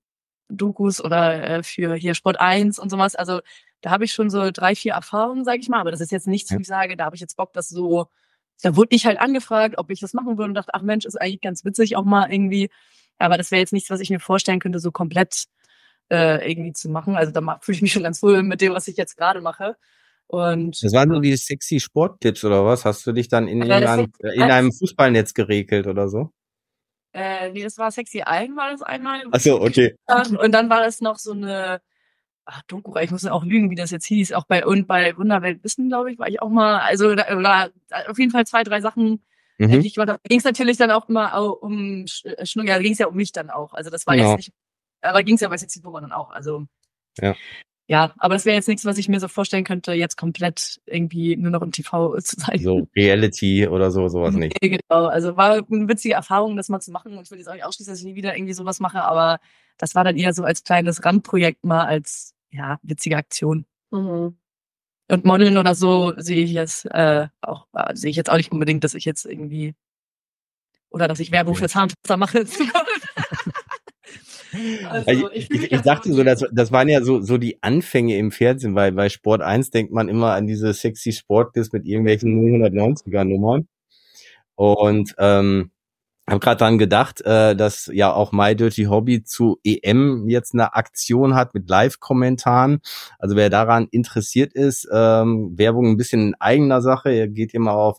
Speaker 3: Dokus oder äh, für hier Sport eins und sowas. Also da habe ich schon so drei, vier Erfahrungen, sage ich mal. Aber das ist jetzt nichts, wo ich sage, da habe ich jetzt Bock, das so. Da wurde ich halt angefragt, ob ich das machen würde und dachte, ach Mensch, ist eigentlich ganz witzig auch mal irgendwie. Aber das wäre jetzt nichts, was ich mir vorstellen könnte, so komplett äh, irgendwie zu machen. Also da fühle ich mich schon ganz wohl mit dem, was ich jetzt gerade mache. Und
Speaker 2: Das waren so die sexy Sporttipps oder was? Hast du dich dann in,
Speaker 3: Ja,
Speaker 2: in,
Speaker 3: das
Speaker 2: einem,
Speaker 3: ist-
Speaker 2: in einem Fußballnetz geregelt oder so?
Speaker 3: Äh, nee, das war Sexy Allen, war das einmal.
Speaker 2: Ach so, okay.
Speaker 3: Und dann war es noch so eine, ach, Doku, ich muss ja auch lügen, wie das jetzt hieß. Auch bei, und bei Wunderwelt Wissen, glaube ich, war ich auch mal, also da, da, auf jeden Fall zwei, drei Sachen, äh,
Speaker 2: Mhm.
Speaker 3: die ich gemacht habe. Ging es natürlich dann auch immer auch um Schnuller, ja, ging es ja um mich dann auch. Also das war
Speaker 2: Genau.
Speaker 3: jetzt nicht, aber ging es ja bei Sexy Puma dann auch. Also
Speaker 2: Ja.
Speaker 3: ja, aber das wäre jetzt nichts, was ich mir so vorstellen könnte, jetzt komplett irgendwie nur noch im T V zu sein.
Speaker 2: So Reality oder so, sowas nicht.
Speaker 3: Nee, genau. Also war eine witzige Erfahrung, das mal zu machen. Und ich will jetzt auch nicht ausschließen, dass ich nie wieder irgendwie sowas mache, aber das war dann eher so als kleines Randprojekt mal als, ja, witzige Aktion.
Speaker 4: Mhm.
Speaker 3: Und Modeln oder so sehe ich jetzt äh, auch, äh, sehe ich jetzt auch nicht unbedingt, dass ich jetzt irgendwie oder dass ich Werbung
Speaker 2: Okay.
Speaker 3: für Zahnpasta mache in Zukunft.
Speaker 2: Also ich, ich, ich dachte so, das, das waren ja so, so die Anfänge im Fernsehen, weil bei Sport eins denkt man immer an diese sexy Sportdisk mit irgendwelchen neunhundertneunziger Nummern. Und ähm, habe gerade dran gedacht, äh, dass ja auch My Dirty Hobby zu E M jetzt eine Aktion hat mit Live-Kommentaren. Also wer daran interessiert ist, ähm, Werbung ein bisschen in eigener Sache, ihr geht ihr mal auf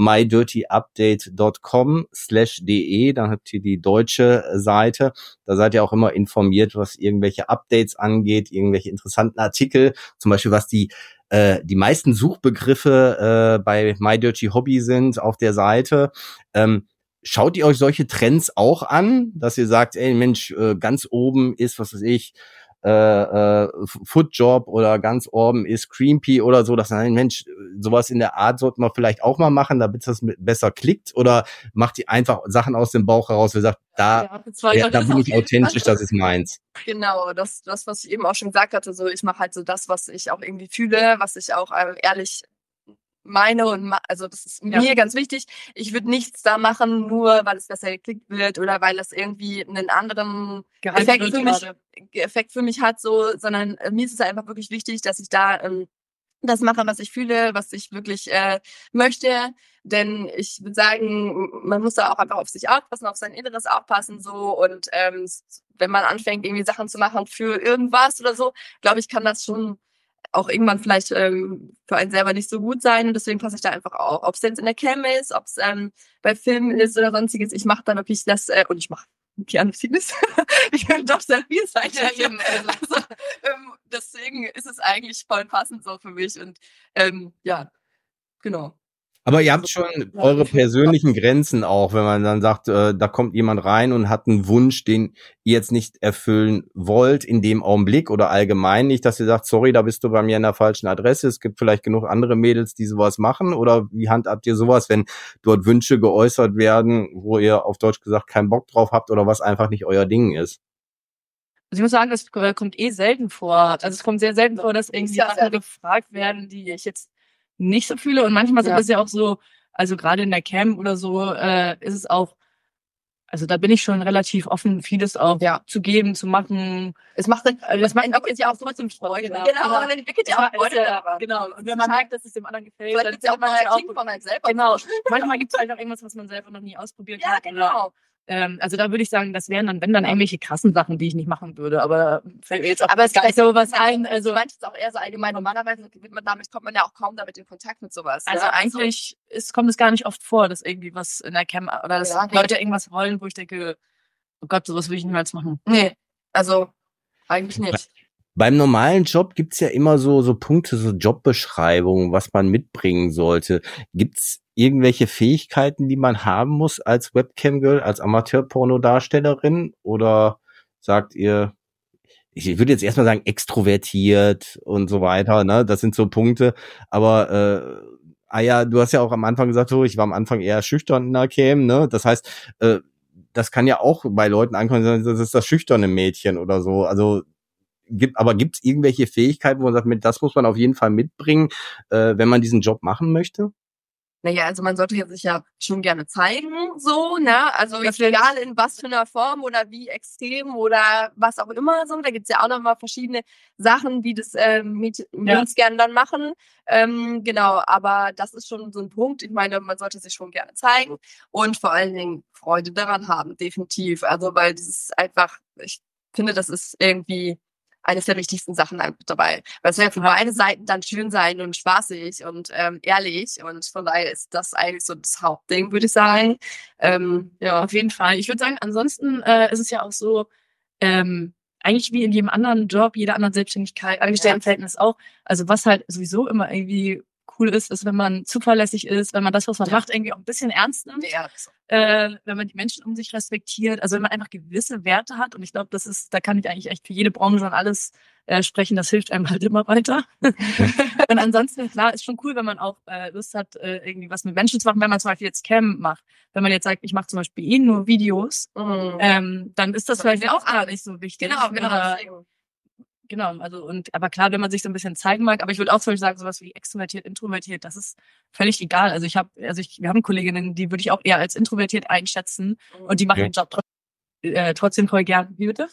Speaker 2: mydirtyupdate.com slash de, dann habt ihr die deutsche Seite. Da seid ihr auch immer informiert, was irgendwelche Updates angeht, irgendwelche interessanten Artikel, zum Beispiel was die äh, die meisten Suchbegriffe äh, bei My Dirty Hobby sind auf der Seite. Ähm, Schaut ihr euch solche Trends auch an, dass ihr sagt, ey Mensch, äh, ganz oben ist, was weiß ich, äh, äh, Footjob oder ganz oben ist Creampy oder so, dass nein, Mensch, sowas in der Art sollte man vielleicht auch mal machen, damit das mit besser klickt, oder macht ihr einfach Sachen aus dem Bauch heraus und sagt, da,
Speaker 3: Ja, das war-
Speaker 2: ja, da
Speaker 4: das
Speaker 2: bin
Speaker 4: auf
Speaker 2: ich
Speaker 4: jeden
Speaker 2: authentisch,
Speaker 4: Fall.
Speaker 2: das ist meins.
Speaker 4: Genau, das, das, was ich eben auch schon gesagt hatte, so ich mache halt so das, was ich auch irgendwie fühle, was ich auch ähm, ehrlich meine und ma also das ist
Speaker 3: Ja.
Speaker 4: mir ganz wichtig. Ich würde nichts da machen, nur weil es besser geklickt wird oder weil das irgendwie einen anderen
Speaker 3: Gehypt
Speaker 4: Effekt
Speaker 3: wird
Speaker 4: für mich,
Speaker 3: gerade.
Speaker 4: Effekt für mich hat, so, sondern äh, mir ist es einfach wirklich wichtig, dass ich da ähm, das mache, was ich fühle, was ich wirklich äh, möchte. Denn ich würde sagen, man muss da auch einfach auf sich aufpassen, auf sein Inneres aufpassen, so. Und ähm, wenn man anfängt, irgendwie Sachen zu machen für irgendwas oder so, glaube ich, kann das schon auch irgendwann vielleicht ähm, für einen selber nicht so gut sein. Und deswegen passe ich da einfach auf. Ob es jetzt in der Cam ist, ob es ähm, bei Filmen ist oder sonstiges. Ich mache da wirklich das, äh, und ich mache gerne vieles. Ich bin doch sehr vielseitig.
Speaker 3: Ja, eben.
Speaker 4: Also, ähm, deswegen ist es eigentlich voll passend so für mich. Und ähm, ja, genau.
Speaker 2: Aber ihr habt schon eure persönlichen Grenzen auch, wenn man dann sagt, äh, da kommt jemand rein und hat einen Wunsch, den ihr jetzt nicht erfüllen wollt in dem Augenblick oder allgemein nicht, dass ihr sagt, sorry, da bist du bei mir an der falschen Adresse, es gibt vielleicht genug andere Mädels, die sowas machen, oder wie handhabt ihr sowas, wenn dort Wünsche geäußert werden, wo ihr auf Deutsch gesagt keinen Bock drauf habt oder was einfach nicht euer Ding ist?
Speaker 3: Also ich muss sagen, das äh, kommt eh selten vor. Also es kommt sehr selten vor, dass irgendwie
Speaker 4: Ja,
Speaker 3: Sachen gefragt werden, die ich jetzt nicht so fühle. Und manchmal sind
Speaker 4: Ja.
Speaker 3: das ja auch so, also gerade in der Cam oder so, äh, ist es auch, also da bin ich schon relativ offen, vieles auch
Speaker 4: Ja.
Speaker 3: zu geben, zu machen.
Speaker 4: Es macht dann,
Speaker 3: Also das macht ist ja auch trotzdem Freude.
Speaker 4: genau, man entwickelt ja auch Freude daran.
Speaker 3: Genau. Und wenn man merkt, dass es dem anderen gefällt,
Speaker 4: Vielleicht
Speaker 3: dann
Speaker 4: gibt es ja auch
Speaker 3: kann man
Speaker 4: mal
Speaker 3: ja
Speaker 4: ein Team von einem selber.
Speaker 3: Genau. Manchmal gibt es halt auch irgendwas, was man selber noch nie ausprobiert
Speaker 4: Ja,
Speaker 3: hat. Oder,
Speaker 4: genau.
Speaker 3: ähm, also da würde ich sagen, das wären dann, wenn dann irgendwelche krassen Sachen, die ich nicht machen würde. Aber fällt mir jetzt auch
Speaker 4: Aber es
Speaker 3: gar nicht
Speaker 4: ist
Speaker 3: so was ein. Also,
Speaker 4: Du meinst es auch eher so allgemein. Normalerweise wird man damit, kommt man ja auch kaum damit in Kontakt mit sowas.
Speaker 3: also
Speaker 4: ja?
Speaker 3: eigentlich ist, kommt es gar nicht oft vor, dass irgendwie was in der Cam oder dass
Speaker 4: Ja, nee.
Speaker 3: Leute irgendwas wollen, wo ich denke, oh Gott, sowas will ich niemals machen.
Speaker 4: Nee, also eigentlich nicht.
Speaker 2: Beim normalen Job gibt's ja immer so so Punkte, so Jobbeschreibungen, was man mitbringen sollte. Gibt's irgendwelche Fähigkeiten, die man haben muss als Webcam-Girl, als Amateur-Porno-Darstellerin? Oder sagt ihr, ich würde jetzt erstmal sagen, extrovertiert und so weiter, ne? Das sind so Punkte. Aber äh, ah ja, du hast ja auch am Anfang gesagt, so, ich war am Anfang eher schüchtern in der Cam, ne? Das heißt, äh, das kann ja auch bei Leuten ankommen, das ist das schüchterne Mädchen oder so. Also gibt, aber gibt's irgendwelche Fähigkeiten, wo man sagt, mit, das muss man auf jeden Fall mitbringen, äh, wenn man diesen Job machen möchte?
Speaker 4: Naja, also man sollte sich ja schon gerne zeigen, so, ne? Also
Speaker 3: Das
Speaker 4: egal in was für einer Form oder wie extrem oder was auch immer so. Da gibt's ja auch nochmal verschiedene Sachen, wie das ähm, Mädchen
Speaker 3: Ja.
Speaker 4: Jungs gerne dann machen. Ähm, genau, aber das ist schon so ein Punkt. Ich meine, man sollte sich schon gerne zeigen und vor allen Dingen Freude daran haben, definitiv. Also weil das ist einfach, ich finde, das ist irgendwie eines der wichtigsten Sachen einfach dabei. Weil es soll ja für beide Seiten dann schön sein und spaßig und ähm, ehrlich. Und von daher ist das eigentlich so das Hauptding, würde ich sagen. Ähm, ja.
Speaker 3: Auf jeden Fall. Ich würde sagen, ansonsten äh, ist es ja auch so, ähm, eigentlich wie in jedem anderen Job, jeder anderen Selbstständigkeit, Angestelltenverhältnis auch. Also was halt sowieso immer irgendwie cool ist, ist, wenn man zuverlässig ist, wenn man das, was man
Speaker 4: Ja.
Speaker 3: macht, irgendwie auch ein bisschen ernst nimmt.
Speaker 4: Ja,
Speaker 3: Äh, wenn man die Menschen um sich respektiert, also wenn man einfach gewisse Werte hat und ich glaube, das ist, da kann ich eigentlich echt für jede Branche und alles äh, sprechen, das hilft einem halt immer weiter. Und ansonsten, klar, ist schon cool, wenn man auch äh, Lust hat, äh, irgendwie was mit Menschen zu machen, wenn man zum Beispiel jetzt Cam macht. Wenn man jetzt sagt, ich mache zum Beispiel eh nur Videos,
Speaker 4: Mhm.
Speaker 3: ähm, dann ist das vielleicht auch gar nicht so wichtig.
Speaker 4: Genau, genau.
Speaker 3: Oder,
Speaker 4: deswegen.
Speaker 3: genau, also und aber klar, wenn man sich so ein bisschen zeigen mag, aber ich würde auch zum Beispiel sagen, sowas wie extrovertiert, introvertiert, das ist völlig egal. Also ich habe, also ich, wir haben Kolleginnen, die würde ich auch eher als introvertiert einschätzen und die machen
Speaker 2: Okay.
Speaker 3: den Job trotzdem, äh, trotzdem voll gern. Wie bitte?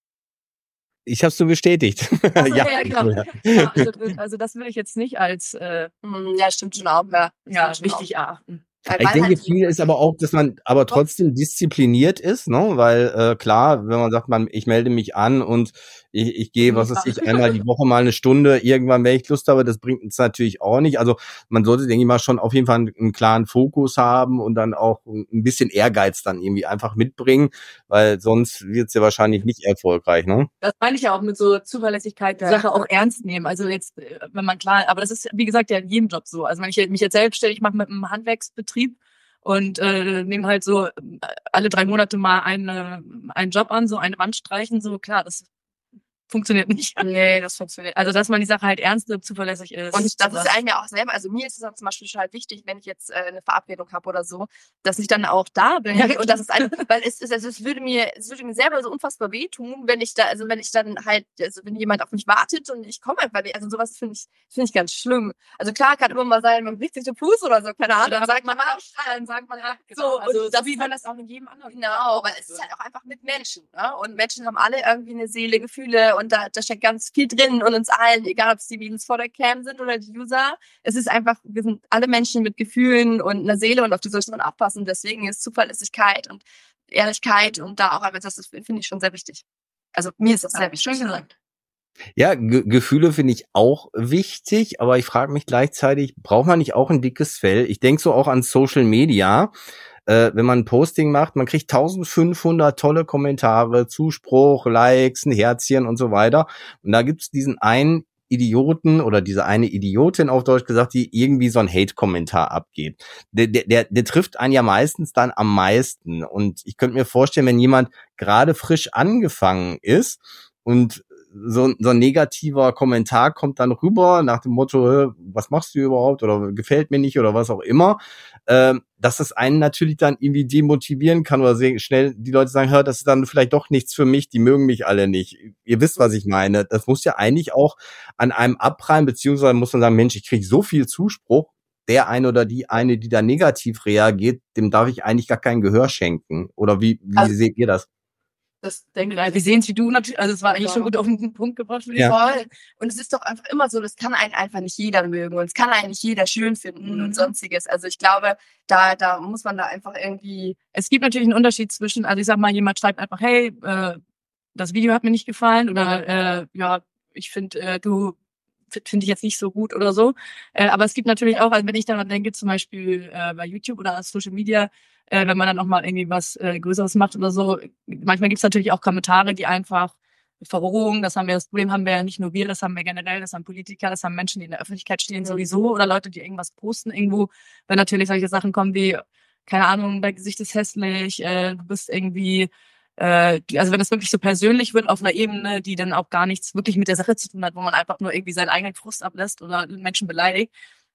Speaker 2: Ich habe so bestätigt.
Speaker 3: Ach so,
Speaker 2: ja,
Speaker 3: ja, genau.
Speaker 2: ja.
Speaker 3: Ja, also, also das würde ich jetzt nicht als äh,
Speaker 4: Mhm, ja, stimmt schon auch. Ja,
Speaker 3: ja,
Speaker 4: Stimmt schon
Speaker 3: wichtig erachten.
Speaker 4: Weil
Speaker 2: Ich denke,
Speaker 4: halt
Speaker 2: viel ist aber auch, dass man aber trotzdem diszipliniert ist, ne? Weil äh, klar, wenn man sagt, man, ich melde mich an und ich, ich gehe, was weiß ich, einmal die Woche mal eine Stunde, irgendwann, wenn ich Lust habe, das bringt uns natürlich auch nicht. Also man sollte, denke ich mal, schon auf jeden Fall einen, einen klaren Fokus haben und dann auch ein bisschen Ehrgeiz dann irgendwie einfach mitbringen, weil sonst wird's ja wahrscheinlich nicht erfolgreich, ne?
Speaker 3: Das meine ich ja auch mit so Zuverlässigkeit, die
Speaker 4: Ja.
Speaker 3: Sache auch ernst nehmen. Also jetzt, äh, wenn man klar, aber das ist, wie gesagt, ja in jedem Job so. Also wenn ich mich jetzt selbstständig mache mit einem Handwerksbetrieb und äh, nehme halt so äh, alle drei Monate mal eine, einen Job an, so eine Wand streichen, so klar, das funktioniert nicht.
Speaker 4: Nee, das funktioniert.
Speaker 3: Also dass man die Sache halt ernst nimmt, zuverlässig ist.
Speaker 4: Und das ist einem ja auch selber, also mir ist es auch zum Beispiel total wichtig, wenn ich jetzt äh, eine Verabredung habe oder so, dass ich dann auch da bin.
Speaker 3: Ja,
Speaker 4: Und das ist einfach, weil es ist, also es würde mir, es würde mir selber so unfassbar wehtun, wenn ich da, also wenn ich dann halt, also wenn jemand auf mich wartet und ich komme einfach nicht, also sowas finde ich, finde ich ganz schlimm. Also klar kann immer mal sein, man bricht sich den Fuß oder so, keine Ahnung, dann sagt man ab, dann sagt man ab,
Speaker 3: so, also
Speaker 4: das
Speaker 3: so wie
Speaker 4: ist
Speaker 3: man
Speaker 4: halt-
Speaker 3: das auch in jedem anderen.
Speaker 4: Genau, weil es ist halt auch einfach mit Menschen, ne? Und Menschen haben alle irgendwie eine Seele, Gefühle und da, da steckt ganz viel drin und uns allen, egal ob es die Videos vor der Cam sind oder die User. Es ist einfach, wir sind alle Menschen mit Gefühlen und einer Seele und auf die sollte man aufpassen. Deswegen ist Zuverlässigkeit und Ehrlichkeit und da auch einfach, das ist, finde ich schon sehr wichtig. Also mir ist das sehr wichtig.
Speaker 3: Schön gesagt.
Speaker 2: Ja, Ge Gefühle finde ich auch wichtig, aber ich frage mich gleichzeitig, braucht man nicht auch ein dickes Fell? Ich denke so auch an Social Media. Äh, wenn man ein Posting macht, man kriegt eintausendfünfhundert tolle Kommentare, Zuspruch, Likes, ein Herzchen und so weiter. Und da gibt's diesen einen Idioten oder diese eine Idiotin auf Deutsch gesagt, die irgendwie so ein Hate-Kommentar abgeht. Der, der, der, der trifft einen ja meistens dann am meisten. Und ich könnte mir vorstellen, wenn jemand gerade frisch angefangen ist und so, so ein negativer Kommentar kommt dann rüber nach dem Motto, was machst du überhaupt oder gefällt mir nicht oder was auch immer, ähm, dass es einen natürlich dann irgendwie demotivieren kann oder sehr schnell die Leute sagen, hör, das ist dann vielleicht doch nichts für mich, die mögen mich alle nicht. Ihr wisst, was ich meine. Das muss ja eigentlich auch an einem abprallen, beziehungsweise muss man sagen, Mensch, ich kriege so viel Zuspruch, der eine oder die eine, die da negativ reagiert, dem darf ich eigentlich gar kein Gehör schenken. Oder wie, wie
Speaker 4: Also,
Speaker 2: seht ihr das?
Speaker 4: Das denke
Speaker 3: Wir sehen es wie du natürlich, also es war eigentlich
Speaker 4: Ja.
Speaker 3: schon gut auf den Punkt gebracht, würde
Speaker 2: Ja.
Speaker 3: ich sagen.
Speaker 4: voll. Und es ist doch einfach immer so, das kann einen einfach nicht jeder mögen und es kann einen nicht jeder schön finden
Speaker 3: Mhm.
Speaker 4: und sonstiges. Also ich glaube, da, da muss man da einfach irgendwie,
Speaker 3: Es gibt natürlich einen Unterschied zwischen, also ich sag mal, jemand schreibt einfach, hey, äh, das Video hat mir nicht gefallen oder äh, ja, ich finde, äh, du finde ich jetzt nicht so gut oder so. Äh, aber es gibt natürlich auch, also wenn ich daran denke, zum Beispiel äh, bei YouTube oder Social Media, äh, wenn man dann auch mal irgendwie was äh, Größeres macht oder so, manchmal gibt es natürlich auch Kommentare, die einfach Verrohung, das haben wir, das Problem haben wir ja nicht nur wir, das haben wir generell, das haben Politiker, das haben Menschen, die in der Öffentlichkeit stehen sowieso oder Leute, die irgendwas posten irgendwo, wenn natürlich solche Sachen kommen wie, keine Ahnung, dein Gesicht ist hässlich, äh, du bist irgendwie, äh, also wenn es wirklich so persönlich wird auf einer Ebene, die dann auch gar nichts wirklich mit der Sache zu tun hat, wo man einfach nur irgendwie seinen eigenen Frust ablässt oder Menschen beleidigt,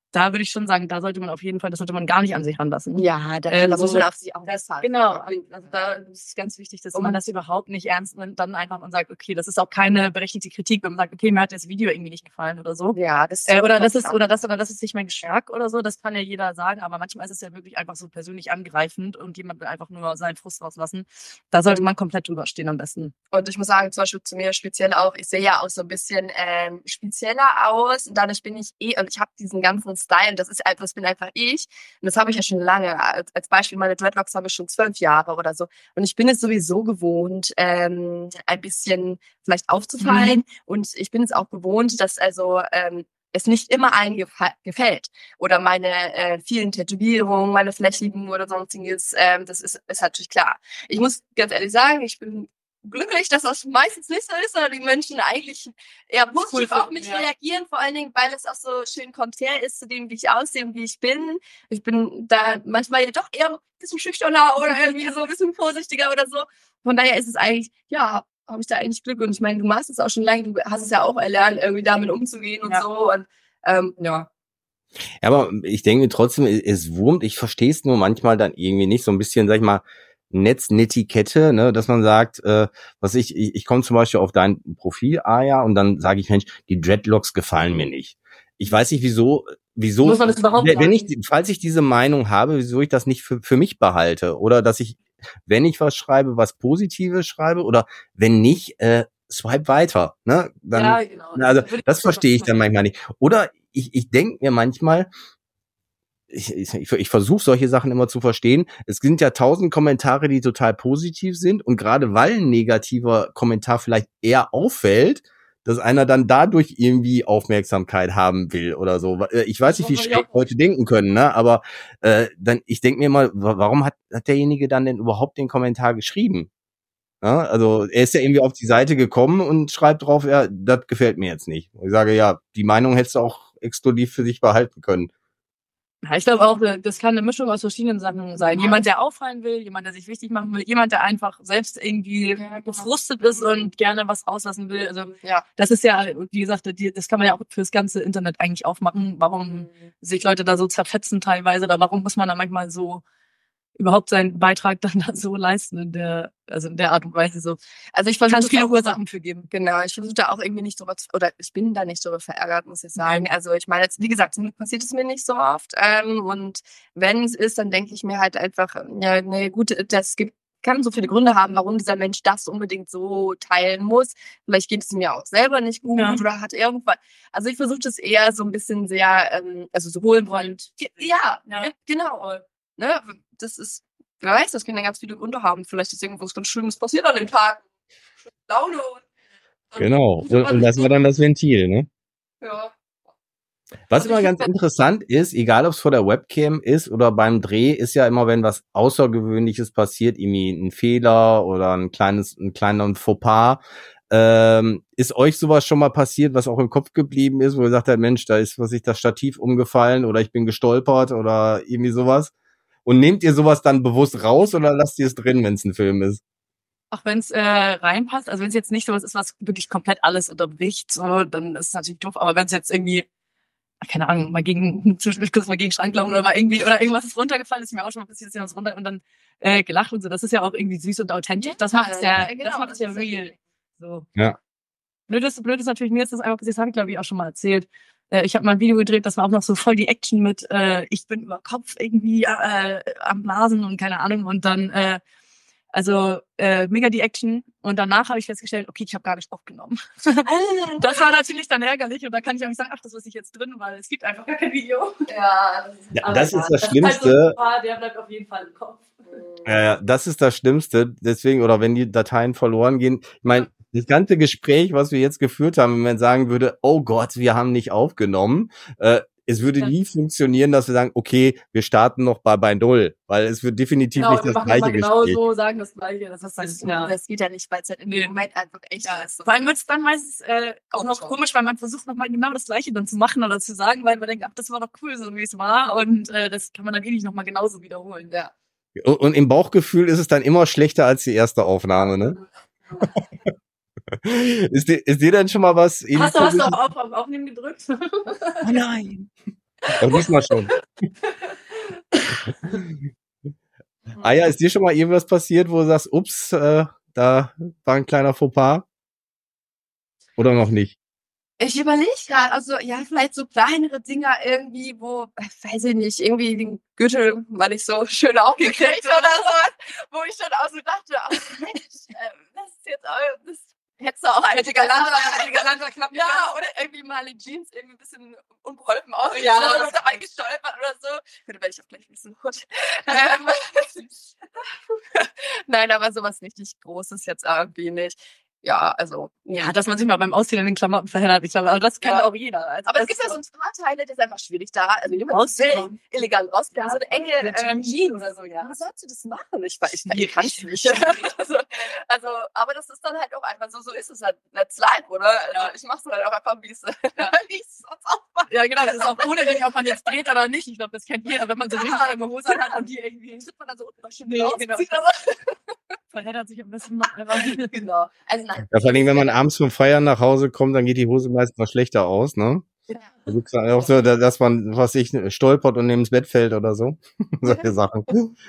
Speaker 3: da würde ich schon sagen, da sollte man auf jeden Fall, das sollte man gar nicht an sich ranlassen.
Speaker 4: Ja, da,
Speaker 3: Äh,
Speaker 4: da muss
Speaker 3: so-
Speaker 4: man auf sich auch festhalten.
Speaker 3: Genau, also da ist ganz wichtig, dass
Speaker 4: Und
Speaker 3: man
Speaker 4: man-
Speaker 3: das überhaupt nicht ernst nimmt, dann einfach und sagt, okay, das ist auch keine berechtigte Kritik, wenn man sagt, okay, mir hat das Video irgendwie nicht gefallen oder so.
Speaker 4: Ja, das
Speaker 3: Äh, oder das ist oder das oder das ist nicht mein Geschmack oder so, das kann ja jeder sagen, aber manchmal ist es ja wirklich einfach so persönlich angreifend und jemand will einfach nur seinen Frust rauslassen. Da sollte man komplett drüber stehen am besten.
Speaker 4: Und ich muss sagen, zum Beispiel zu mir speziell auch, ich sehe ja auch so ein bisschen ähm, spezieller aus und dadurch bin ich eh, und ich habe diesen ganzen Style und das ist einfach, das bin einfach ich und das habe ich ja schon lange. Als, als Beispiel, meine Dreadlocks habe ich schon zwölf Jahre oder so und ich bin es sowieso gewohnt, ähm, ein bisschen vielleicht aufzufallen und ich bin es auch gewohnt, dass also ähm, es nicht immer allen gefa- gefällt. Oder meine äh, vielen Tätowierungen, meine flächigen oder sonstiges, ähm, das ist, ist natürlich klar. Ich muss ganz ehrlich sagen, ich bin glücklich, dass das meistens nicht so ist, sondern die Menschen eigentlich eher positiv
Speaker 3: Cool
Speaker 4: auf
Speaker 3: finden,
Speaker 4: mich
Speaker 3: ja.
Speaker 4: reagieren, vor allen Dingen, weil es auch so schön konträr ist zu dem, wie ich aussehe und wie ich bin. Ich bin da manchmal doch eher ein bisschen schüchterner oder irgendwie so ein bisschen vorsichtiger oder so. Von daher ist es eigentlich, ja, habe ich da eigentlich Glück. Und ich meine, du machst es auch schon lange, du hast es ja auch erlernt, irgendwie damit umzugehen und
Speaker 3: Ja.
Speaker 4: so. Und ähm, ja.
Speaker 2: Ja, aber ich denke trotzdem, es wurmt, ich verstehe es nur manchmal dann irgendwie nicht, so ein bisschen, sag ich mal, Netznetiquette, ne, dass man sagt, äh, was ich, ich, ich komme zum Beispiel auf dein Profil, Aya, und dann sage ich, Mensch, die Dreadlocks gefallen mir nicht. Ich weiß nicht, wieso, wieso,
Speaker 3: Muss man das überhaupt
Speaker 2: wenn wenn
Speaker 3: sagen?
Speaker 2: ich, falls ich diese Meinung habe, wieso ich das nicht für, für mich behalte, oder dass ich, wenn ich was schreibe, was Positives schreibe, oder wenn nicht, äh, swipe weiter, ne, dann,
Speaker 3: ja, genau.
Speaker 2: na, also,
Speaker 3: würde ich
Speaker 2: das
Speaker 3: so
Speaker 2: verstehe ich dann
Speaker 3: machen.
Speaker 2: manchmal nicht. Oder ich, ich denke mir manchmal, ich, ich, ich versuche solche Sachen immer zu verstehen. Es sind ja tausend Kommentare, die total positiv sind, und gerade weil ein negativer Kommentar vielleicht eher auffällt, dass einer dann dadurch irgendwie Aufmerksamkeit haben will oder so. Ich weiß nicht, wie
Speaker 3: Das hoffe ich
Speaker 2: schräg
Speaker 3: auch.
Speaker 2: Leute denken können, ne? Aber äh, dann, ich denke mir mal, wa- warum hat, hat derjenige dann denn überhaupt den Kommentar geschrieben? Ja, also er ist ja irgendwie auf die Seite gekommen und schreibt drauf, ja, das gefällt mir jetzt nicht. Und ich sage, ja, die Meinung hättest du auch exklusiv für sich behalten können.
Speaker 3: Ja, ich glaube auch, das kann eine Mischung aus verschiedenen Sachen sein. Jemand, der auffallen will, jemand, der sich wichtig machen will, jemand, der einfach selbst irgendwie gefrustet ist und gerne was rauslassen will. Also
Speaker 4: Ja.
Speaker 3: das ist ja, wie gesagt, die- das kann man ja auch fürs ganze Internet eigentlich aufmachen. Warum sich Leute da so zerfetzen teilweise oder warum muss man da manchmal so überhaupt seinen Beitrag dann da so leisten in der, also in der Art und Weise so.
Speaker 4: Also ich
Speaker 3: Kann
Speaker 4: versuche
Speaker 3: es viele
Speaker 4: auch-
Speaker 3: Ursachen für geben.
Speaker 4: Genau, ich versuche da auch irgendwie nicht drüber zu, oder ich bin da nicht drüber verärgert, muss ich sagen. Also ich meine, jetzt, wie gesagt, zum Glück passiert es mir nicht so oft. Ähm, und wenn es ist, dann denke ich mir halt einfach, ja, nee, gut, das gibt, kann so viele Gründe haben, warum dieser Mensch das unbedingt so teilen muss. Vielleicht geht es mir auch selber nicht gut
Speaker 3: Ja.
Speaker 4: oder hat irgendwas. Also ich versuche das eher so ein bisschen sehr, ähm, also so wohlwollend. Ja,
Speaker 3: Ja.
Speaker 4: ja, genau. Ne, das ist, wer weiß, das können ja ganz viele Gründe haben. Vielleicht ist irgendwas ganz Schlimmes passiert an dem Tag. Laune und
Speaker 2: Genau. Und, und das war dann das Ventil, ne?
Speaker 4: ja.
Speaker 2: Was
Speaker 4: Also
Speaker 2: immer
Speaker 4: ich
Speaker 2: ganz
Speaker 4: find-
Speaker 2: interessant ist, egal ob es vor der Webcam ist oder beim Dreh, ist ja immer, wenn was Außergewöhnliches passiert, irgendwie ein Fehler oder ein kleines, ein kleiner Fauxpas, ähm, ist euch sowas schon mal passiert, was auch im Kopf geblieben ist, wo ihr sagt, Mensch, da ist, was ich, das Stativ umgefallen oder ich bin gestolpert oder irgendwie sowas? Und nehmt ihr sowas dann bewusst raus oder lasst ihr es drin, wenn es ein Film ist?
Speaker 3: Auch wenn es äh, reinpasst, also wenn es jetzt nicht so was ist, was wirklich komplett alles unterbricht, so, dann ist es natürlich doof. Aber wenn es jetzt irgendwie, keine Ahnung, mal gegen zwischendurch kurz mal gegen den Schrank laufen oder mal irgendwie oder irgendwas ist runtergefallen, ist mir auch schon mal passiert, ist ja was runter und dann äh, gelacht und so. Das ist ja auch irgendwie süß und authentisch. Das macht es ja,
Speaker 4: Ja, genau,
Speaker 3: das macht es ja
Speaker 4: das ist ja
Speaker 3: real. So.
Speaker 2: Ja.
Speaker 3: Blöd ist, blöd ist natürlich, mir ist das einfach passiert, das habe ich glaube ich auch schon mal erzählt. Äh, ich habe mal ein Video gedreht, das war auch noch so voll die Action mit, äh, ich bin über Kopf irgendwie äh, am Blasen und keine Ahnung und dann äh, also äh, mega die Action und danach habe ich festgestellt, okay, ich habe gar nicht aufgenommen. Das war natürlich dann ärgerlich und da kann ich auch nicht sagen, ach, das lasse ich jetzt drin, weil es gibt einfach gar kein Video.
Speaker 4: Ja, das ist,
Speaker 2: Ja,
Speaker 3: Aber
Speaker 2: das
Speaker 3: ja,
Speaker 2: ist das
Speaker 3: halt
Speaker 2: Schlimmste.
Speaker 3: so ein paar, der bleibt auf jeden Fall im Kopf.
Speaker 2: Ja, ja, das ist das Schlimmste. Deswegen, oder wenn die Dateien verloren gehen. Ich meine, das ganze Gespräch, was wir jetzt geführt haben, wenn man sagen würde, oh Gott, wir haben nicht aufgenommen, äh, es würde
Speaker 3: Ja.
Speaker 2: nie funktionieren, dass wir sagen, okay, wir starten noch bei bei Null, weil es wird definitiv
Speaker 3: Genau,
Speaker 2: nicht
Speaker 3: wir
Speaker 2: das
Speaker 3: machen immer
Speaker 2: gleiche
Speaker 3: genau
Speaker 2: Gespräch.
Speaker 3: so, sagen das Gleiche. Das ist halt, ja.
Speaker 4: das geht ja nicht, weil es halt in
Speaker 3: Nee.
Speaker 4: dem Moment einfach echt
Speaker 3: Ja,
Speaker 4: ist.
Speaker 3: vor allem wird es dann meistens äh, auch noch
Speaker 4: Komisch.
Speaker 3: komisch, weil man versucht nochmal genau das Gleiche dann zu machen oder zu sagen, weil man denkt, ach, das war doch cool, so wie es war und äh, das kann man dann eh nicht nochmal genauso wiederholen.
Speaker 4: Ja.
Speaker 2: Und, und im Bauchgefühl ist es dann immer schlechter als die erste Aufnahme, ne? ist, dir, ist dir denn schon mal was?
Speaker 3: Hast du, hast du auch auf, auf Aufnehmen gedrückt?
Speaker 2: Oh nein. Doch diesmal schon. Aya, ist dir schon mal irgendwas passiert, wo du sagst, ups, äh, da war ein kleiner Fauxpas? Oder noch nicht?
Speaker 4: Ich überlege gerade, also ja, vielleicht so kleinere Dinger irgendwie, wo, weiß ich nicht, irgendwie den Gürtel mal nicht so schön aufgekriegt oder so, wo ich dann auch so dachte, oh, Mensch, äh, das ist jetzt auch, das hättest du auch alte Galanta, alte Galanta knapp, ja, oder irgendwie mal die Jeans irgendwie ein bisschen unbeholfen aus, ja, oder dabei gestolpert oder so. Könnte werde ich auch gleich ein bisschen rot. Ähm, Nein, aber sowas richtig Großes jetzt irgendwie nicht. Ja, also.
Speaker 3: Ja, dass man sich mal beim Ausziehen in den Klamotten verheddert. Ich glaube, aber das kann
Speaker 4: Ja.
Speaker 3: auch jeder. Also
Speaker 4: Aber
Speaker 3: das
Speaker 4: es gibt ja so
Speaker 3: ist
Speaker 4: ein paar Teile, das ist einfach schwierig da. Also jemand
Speaker 3: Rauszukommen.
Speaker 4: will illegal rauskommen. So eine enge
Speaker 3: Eine
Speaker 4: ähm,
Speaker 3: Jeans oder so, ja.
Speaker 4: Wie sollst du das machen? Ich weiß
Speaker 3: Schwierig.
Speaker 4: ich kann's nicht. also, also, aber das ist dann halt auch einfach so, so ist es halt. Let's life, oder? Also, ich mach's halt auch einfach, wie es wie es sonst auch macht.
Speaker 3: Ja, genau, das ist auch ohne, ob man jetzt dreht oder nicht. Ich glaube, das kennt jeder, wenn man so eine lange Hose hat und die irgendwie
Speaker 4: Tritt man dann so unten schön
Speaker 3: Nee,
Speaker 4: raus,
Speaker 3: genau.
Speaker 4: zieht er so.
Speaker 3: verheddert sich ein bisschen noch einfach.
Speaker 4: Genau. Also nein.
Speaker 2: Ja, vor allem, wenn man abends vom Feiern nach Hause kommt, dann geht die Hose meistens noch schlechter aus, ne?
Speaker 4: Ja.
Speaker 2: Da gibt's dann auch so, dass man, was ich, stolpert und ins Bett fällt oder so. Solche Sachen.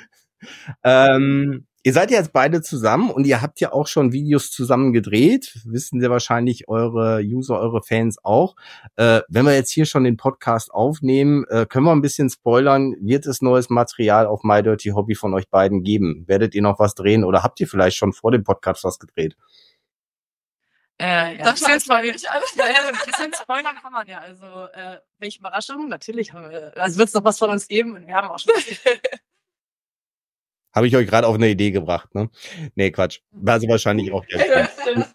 Speaker 2: ähm, ihr seid ja jetzt beide zusammen und ihr habt ja auch schon Videos zusammen gedreht. Wissen sehr wahrscheinlich eure User, eure Fans auch. Äh, wenn wir jetzt hier schon den Podcast aufnehmen, äh, können wir ein bisschen spoilern. Wird es neues Material auf My Dirty Hobby von euch beiden geben? Werdet ihr noch was drehen oder habt ihr vielleicht schon vor dem Podcast was gedreht?
Speaker 3: Äh, ja.
Speaker 4: Das
Speaker 3: Das
Speaker 4: war
Speaker 3: ist
Speaker 4: jetzt mal nicht
Speaker 3: ja, ja, ein bisschen spoilern kann man ja. Also, äh, welche Überraschung? Natürlich haben wir, also wird es noch was von uns geben und wir haben auch schon
Speaker 2: Habe ich euch gerade auf eine Idee gebracht, ne? Nee, Quatsch. War sie wahrscheinlich auch jetzt.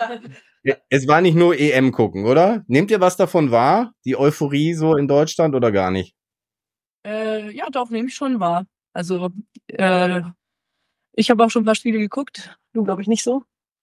Speaker 2: Es war nicht nur E M gucken, oder? Nehmt ihr was davon wahr? Die Euphorie so in Deutschland oder gar nicht?
Speaker 3: Äh, ja, doch, nehme ich schon wahr. Also, äh, ich habe auch schon ein paar Spiele geguckt. Du, glaube ich, nicht so.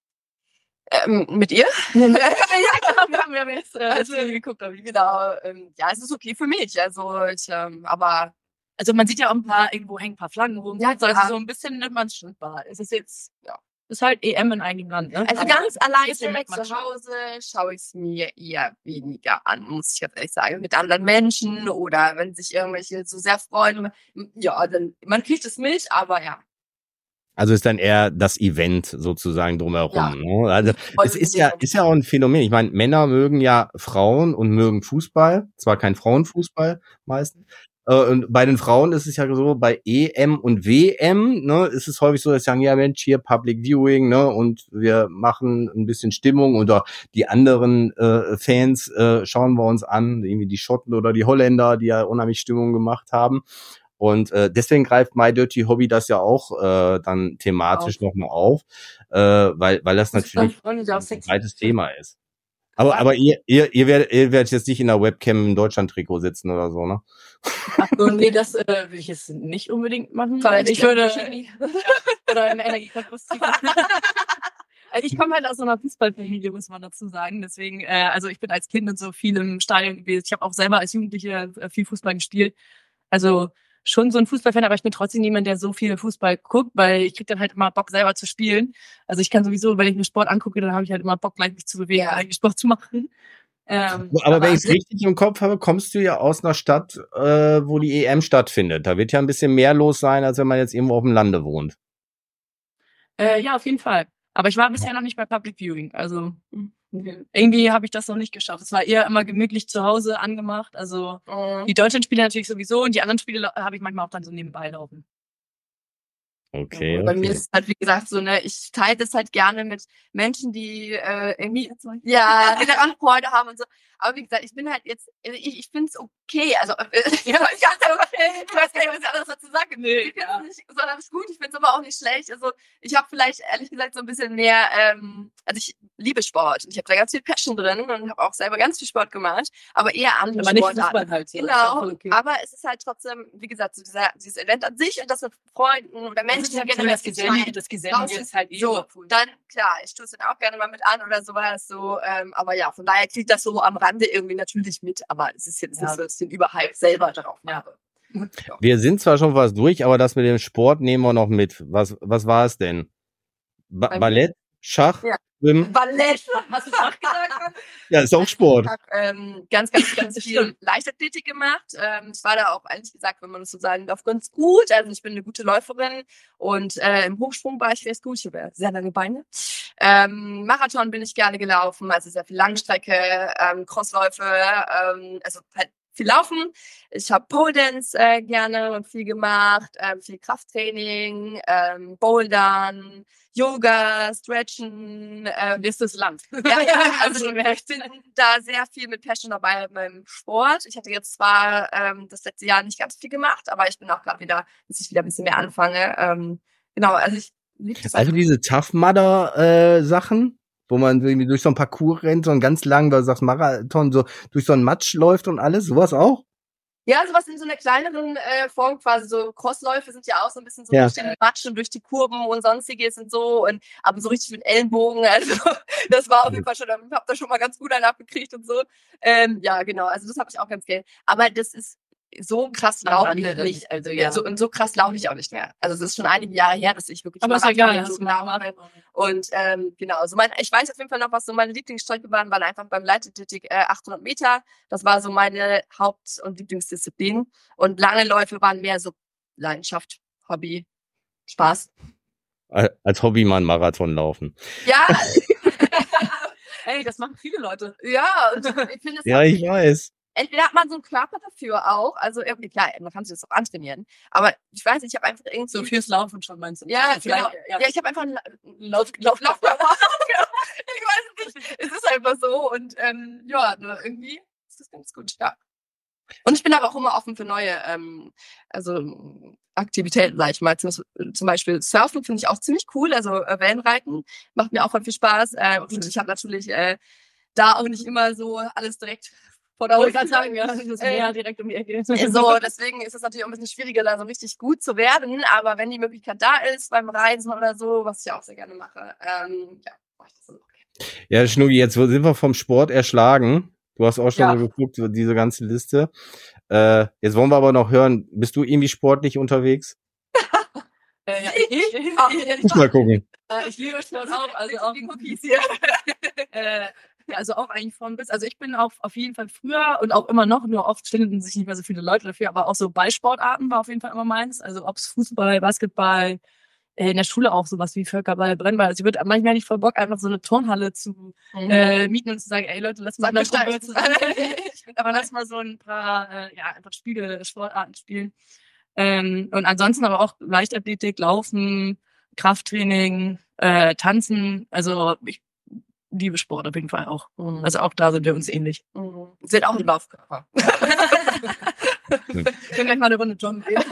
Speaker 4: Ähm, mit ihr?
Speaker 3: ja, wir haben ja jetzt äh,
Speaker 4: Also,
Speaker 3: Spiele geguckt. Aber
Speaker 4: Genau. Ähm, ja, es ist okay für mich. Also ich, ähm, aber
Speaker 3: also man sieht ja auch ein paar, irgendwo hängen ein paar Flaggen rum.
Speaker 4: Ja,
Speaker 3: also
Speaker 4: klar.
Speaker 3: so ein bisschen nimmt man es schon wahr. Es ist jetzt, ja, ist halt E M in eigenem Land, ne?
Speaker 4: Also
Speaker 3: Aber
Speaker 4: ganz allein
Speaker 3: bisschen merkt man
Speaker 4: zu
Speaker 3: schon.
Speaker 4: Hause schaue ich es mir eher weniger an, muss ich jetzt ehrlich sagen. Mit anderen Menschen oder wenn sich irgendwelche so sehr freuen. Ja, dann man kriegt es mit, aber ja.
Speaker 2: Also ist dann eher das Event sozusagen drumherum.
Speaker 4: Ja.
Speaker 2: Ne? Also
Speaker 4: Voll
Speaker 2: es ist ja ist ja auch ein Phänomen. Ich meine, Männer mögen ja Frauen und mögen Fußball, zwar kein Frauenfußball meistens. Äh, und bei den Frauen ist es ja so, bei E M und W M, ne, ist es häufig so, dass sie sagen, ja Mensch, hier Public Viewing, ne, und wir machen ein bisschen Stimmung oder die anderen äh, Fans äh, schauen wir uns an, irgendwie die Schotten oder die Holländer, die ja unheimlich Stimmung gemacht haben. Und äh, deswegen greift My Dirty Hobby das ja auch äh, dann thematisch nochmal auf, äh, weil weil das natürlich ein breites Thema ist. Aber aber ihr ihr ihr werdet ihr werdet jetzt nicht in der Webcam im Deutschland-Trikot sitzen oder so, ne?
Speaker 3: Ach so, nee, das äh, würde ich jetzt nicht unbedingt machen.
Speaker 4: Vielleicht
Speaker 3: ich würde
Speaker 4: Bikini.
Speaker 3: oder eine Energieverlust. Also ich komme halt aus so einer Fußballfamilie, muss man dazu sagen. Deswegen, äh, also ich bin als Kind und so viel im Stadion gewesen. Ich habe auch selber als Jugendliche äh, viel Fußball gespielt. Also schon so ein Fußballfan, aber ich bin trotzdem niemand, der so viel Fußball guckt, weil ich krieg dann halt immer Bock, selber zu spielen. Also ich kann sowieso, wenn ich mir Sport angucke, dann habe ich halt immer Bock, gleich mich zu bewegen,
Speaker 4: Ja.
Speaker 3: eigentlich Sport zu machen. Ähm,
Speaker 2: Aber wenn ich es richtig im Kopf habe, kommst du ja aus einer Stadt, äh, wo die E M stattfindet. Da wird ja ein bisschen mehr los sein, als wenn man jetzt irgendwo auf dem Lande wohnt.
Speaker 3: Äh, ja, auf jeden Fall. Aber ich war bisher noch nicht bei Public Viewing. Also irgendwie habe ich das noch nicht geschafft. Es war eher immer gemütlich zu Hause angemacht. Also
Speaker 4: Mhm.
Speaker 3: die deutschen Spiele natürlich sowieso und die anderen Spiele lau- habe ich manchmal auch dann so neberbei laufen.
Speaker 2: Okay.
Speaker 4: Bei mir
Speaker 2: okay.
Speaker 4: ist es halt, wie gesagt, so, ne, ich teile das halt gerne mit Menschen, die äh, irgendwie, ja, die daran Freude haben und so. Aber wie gesagt, ich bin halt jetzt, ich, ich finde es okay. Also, äh, ja, ich, ich weiß gar nicht, was ich anderes dazu sagen.
Speaker 3: Nee,
Speaker 4: Ich finde es nicht besonders gut, ich finde es aber auch nicht schlecht. Also, ich habe vielleicht, ehrlich gesagt, so ein bisschen mehr, ähm, also ich liebe Sport und ich habe da ganz viel Passion drin und habe auch selber ganz viel Sport gemacht, aber eher andere
Speaker 3: Aber nicht
Speaker 4: Sportarten.
Speaker 3: Fußball halt. So. Das ist
Speaker 4: Genau,
Speaker 3: auch voll okay.
Speaker 4: aber es ist halt trotzdem, wie gesagt, so dieser, dieses Event an sich und das mit Freunden oder
Speaker 3: Das
Speaker 4: Menschen,
Speaker 3: ist ja
Speaker 4: die
Speaker 3: generell
Speaker 4: generell
Speaker 3: das Gesellige, das Gesellige ist halt eh
Speaker 4: so,
Speaker 3: immer cool.
Speaker 4: dann, klar, ich tue es dann auch gerne mal mit an oder sowas, so, ähm, aber ja, von daher kriegt das so am Rande irgendwie natürlich mit, aber es ist jetzt
Speaker 3: Ja.
Speaker 4: nicht so, dass ich den Überhype selber darauf
Speaker 3: Ja.
Speaker 4: mache. Ja.
Speaker 2: Wir sind zwar schon fast durch, aber das mit dem Sport nehmen wir noch mit. Was was war es denn? Ba
Speaker 4: Bei mir?
Speaker 2: Ballett, Schach,
Speaker 4: Ja.
Speaker 2: Schwimmen.
Speaker 4: Ballett, hast du Schach gesagt?
Speaker 2: Ja, ist auch Sport.
Speaker 4: Ich habe ähm, ganz, ganz, ganz viel Leichtathletik gemacht. Ähm, ich war da auch, ehrlich gesagt, wenn man das so sagen darf, ganz gut. Also ich bin eine gute Läuferin und äh, im Hochsprung war ich recht gut. Ich habe sehr lange Beine. Ähm, Marathon bin ich gerne gelaufen, also sehr viel Langstrecke, ähm, Crossläufe, ähm, also halt viel Laufen. Ich habe Pole Dance äh, gerne und viel gemacht, ähm, viel Krafttraining, ähm, Bouldern, Yoga, Stretchen. Ähm,
Speaker 3: Ist das lang?
Speaker 4: ja, ja, also ich bin da sehr viel mit Passion dabei beim Sport. Ich hatte jetzt zwar ähm, das letzte Jahr nicht ganz viel gemacht, aber ich bin auch gerade wieder, dass ich wieder ein bisschen mehr anfange. Ähm, genau, also ich liebe das.
Speaker 2: Also diese Tough Mudder äh, Sachen, wo man irgendwie durch so ein Parcours rennt, so einen ganz langen, weil du sagst Marathon, so durch so einen Matsch läuft und alles, sowas auch?
Speaker 4: Ja, sowas in so einer kleineren äh, Form quasi, so Crossläufe sind ja auch so ein bisschen so
Speaker 2: Ja.
Speaker 4: durch den Matsch und durch die Kurven und sonstiges und so, und aber so richtig mit Ellenbogen, also das war auf jeden Fall schon, ich hab da schon mal ganz gut einen abgekriegt und so. Ähm, ja, genau, also das habe ich auch ganz gerne. Aber das ist so krass laufe ich nicht, also ja, so, und so krass laufe ich auch nicht mehr. Also es ist schon einige Jahre her, dass ich wirklich
Speaker 3: Aber ist ja
Speaker 4: Marathon
Speaker 3: geil,
Speaker 4: so
Speaker 3: hast du
Speaker 4: laufe. Und ähm, genau, also mein, ich weiß auf jeden Fall noch, was so meine Lieblingsstrecke waren, waren einfach beim Leichtathletik äh, achthundert Meter. Das war so meine Haupt- und Lieblingsdisziplin. Und lange Läufe waren mehr so Leidenschaft, Hobby, Spaß.
Speaker 2: Als Hobby mal einen Marathon laufen.
Speaker 4: Ja,
Speaker 3: Ey, das machen viele Leute.
Speaker 4: ja, und ich finde es
Speaker 2: Ja, ich weiß.
Speaker 4: entweder hat man so einen Körper dafür auch, also irgendwie, klar, man kann sich das auch antrainieren, aber ich weiß nicht, ich habe einfach irgendwie
Speaker 3: So fürs Laufen schon, meinst du?
Speaker 4: Ja,
Speaker 3: vielleicht.
Speaker 4: genau. Ja, ich habe einfach einen Lauf, Lauf, Lauf, Lauf. Ich weiß es nicht. Es ist einfach so und ähm, ja, ne, irgendwie ist das ganz gut, ja. Und ich bin aber auch immer offen für neue, ähm, also Aktivitäten, sag ich mal. Zum, zum Beispiel Surfen finde ich auch ziemlich cool, also äh, Wellenreiten macht mir auch voll viel Spaß. Äh, und ich habe natürlich äh, da auch nicht immer so alles direkt vor der
Speaker 3: Wollte
Speaker 4: Haustür.
Speaker 3: ich gerade sagen, ja, das ist
Speaker 4: Äh,
Speaker 3: mehr direkt um die Ecke.
Speaker 4: So, deswegen ist es natürlich auch ein bisschen schwieriger, da so richtig gut zu werden. Aber wenn die Möglichkeit da ist, beim Reisen oder so, was ich auch sehr gerne mache, ähm, ja, mach ich das dann auch.
Speaker 2: Ja, Schnugi, jetzt sind wir vom Sport erschlagen. Du hast auch schon
Speaker 4: Ja.
Speaker 2: so geguckt, so diese ganze Liste. Äh, jetzt wollen wir aber noch hören, bist du irgendwie sportlich unterwegs?
Speaker 3: Äh, ja, ich, ich,
Speaker 4: Ach,
Speaker 2: Muss mal gucken.
Speaker 3: äh, ich liebe Sport auch, also auch
Speaker 4: die Cookies hier.
Speaker 3: äh, ja, also auch eigentlich von bis. Also ich bin auch auf jeden Fall früher und auch immer noch, nur oft finden sich nicht mehr so viele Leute dafür, aber auch so Ballsportarten war auf jeden Fall immer meins. Also ob es Fußball, Basketball, äh, in der Schule auch sowas wie Völkerball, Brennball. Also ich würde manchmal nicht voll Bock, einfach so eine Turnhalle zu äh, mieten und zu sagen, ey Leute, lass mal in der Gruppe zusammen. Aber lass mal so ein paar, äh, ja, einfach Spiele, Sportarten spielen. Ähm, und ansonsten aber auch Leichtathletik, Laufen, Krafttraining, äh, Tanzen. Also ich liebe Sport auf jeden Fall auch.
Speaker 4: Mhm.
Speaker 3: Also auch da sind wir uns ähnlich.
Speaker 4: Mhm. Sind auch ein Laufkörper.
Speaker 3: Wir können gleich mal eine Runde joggen gehen.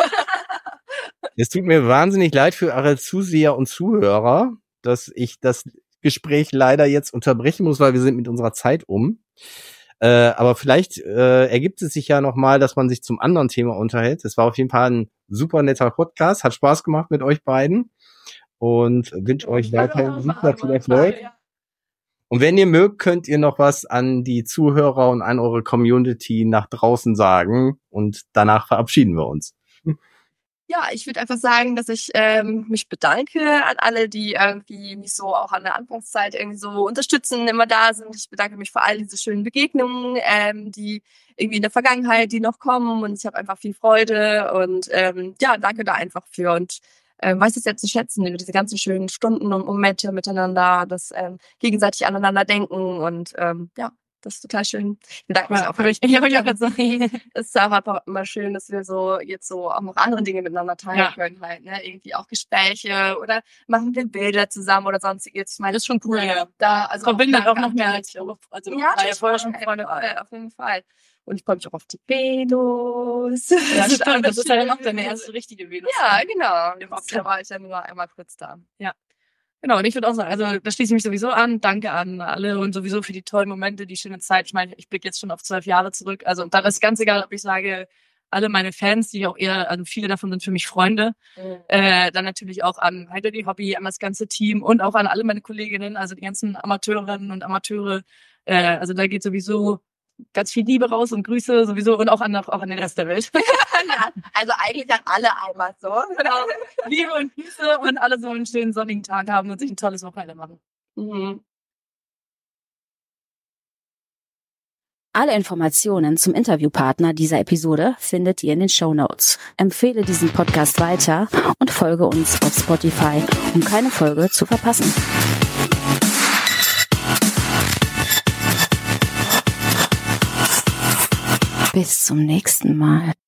Speaker 2: Es tut mir wahnsinnig leid für eure Zuseher und Zuhörer, dass ich das Gespräch leider jetzt unterbrechen muss, weil wir sind mit unserer Zeit um. Äh, aber vielleicht äh, ergibt es sich ja nochmal, dass man sich zum anderen Thema unterhält. Es war auf jeden Fall ein super netter Podcast. Hat Spaß gemacht mit euch beiden. Und wünsche euch weiterhin super viel Erfolg. Und wenn ihr mögt, könnt ihr noch was an die Zuhörer und an eure Community nach draußen sagen. Und danach verabschieden wir uns.
Speaker 4: Ja, ich würde einfach sagen, dass ich ähm, mich bedanke an alle, die irgendwie mich so auch an der Anfangszeit irgendwie so unterstützen, immer da sind. Ich bedanke mich für all diese schönen Begegnungen, ähm, die irgendwie in der Vergangenheit, die noch kommen. Und ich habe einfach viel Freude und ähm, ja, danke da einfach für und ähm, weiß es jetzt zu schätzen, über diese ganzen schönen Stunden und Momente miteinander, das ähm, gegenseitig aneinander denken und ähm, ja. Das ist total schön. Ich bedanke mich
Speaker 3: Ja,
Speaker 4: auch.
Speaker 3: für mich. Ich habe ja gerade so.
Speaker 4: Es ist auch einfach immer schön, dass wir so jetzt so auch noch andere Dinge miteinander teilen
Speaker 3: Ja.
Speaker 4: können halt, ne? Irgendwie auch Gespräche oder machen wir Bilder zusammen oder sonstiges. Ich meine,
Speaker 3: Das ist schon cool, ja.
Speaker 4: da, also
Speaker 3: Verbindet auch
Speaker 4: danke
Speaker 3: noch
Speaker 4: an
Speaker 3: mehr
Speaker 4: die-
Speaker 3: als ich auch. Also
Speaker 4: Ja,
Speaker 3: war ja vorher schon
Speaker 4: auf
Speaker 3: Freunde.
Speaker 4: jeden Fall, auf jeden Fall. Und ich freue mich auch auf die Velos.
Speaker 3: Ja, stimmt. Das ist ja dann auch deine erste richtige Venus.
Speaker 4: Ja, genau.
Speaker 3: Im
Speaker 4: Das
Speaker 3: Oktober.
Speaker 4: war ich ja nur einmal kurz da.
Speaker 3: Genau, und ich würde auch sagen, also das schließe ich mich sowieso an. Danke an alle und sowieso für die tollen Momente, die schöne Zeit. Ich meine, ich blicke jetzt schon auf zwölf Jahre zurück. Also und da ist ganz egal, ob ich sage, alle meine Fans, die auch eher, also viele davon sind für mich Freunde. Äh, dann natürlich auch an Heide die Hobby, an das ganze Team und auch an alle meine Kolleginnen, also die ganzen Amateurinnen und Amateure. Äh, also da geht sowieso ganz viel Liebe raus und Grüße sowieso und auch an, auch an den Rest der Welt.
Speaker 4: Ja, also eigentlich an alle einmal so.
Speaker 3: Genau. Liebe und Grüße und alle so einen schönen sonnigen Tag haben und sich ein tolles Wochenende machen.
Speaker 4: Mhm.
Speaker 1: Alle Informationen zum Interviewpartner dieser Episode findet ihr in den Shownotes. Empfehle diesen Podcast weiter und folge uns auf Spotify, um keine Folge zu verpassen. Bis zum nächsten Mal.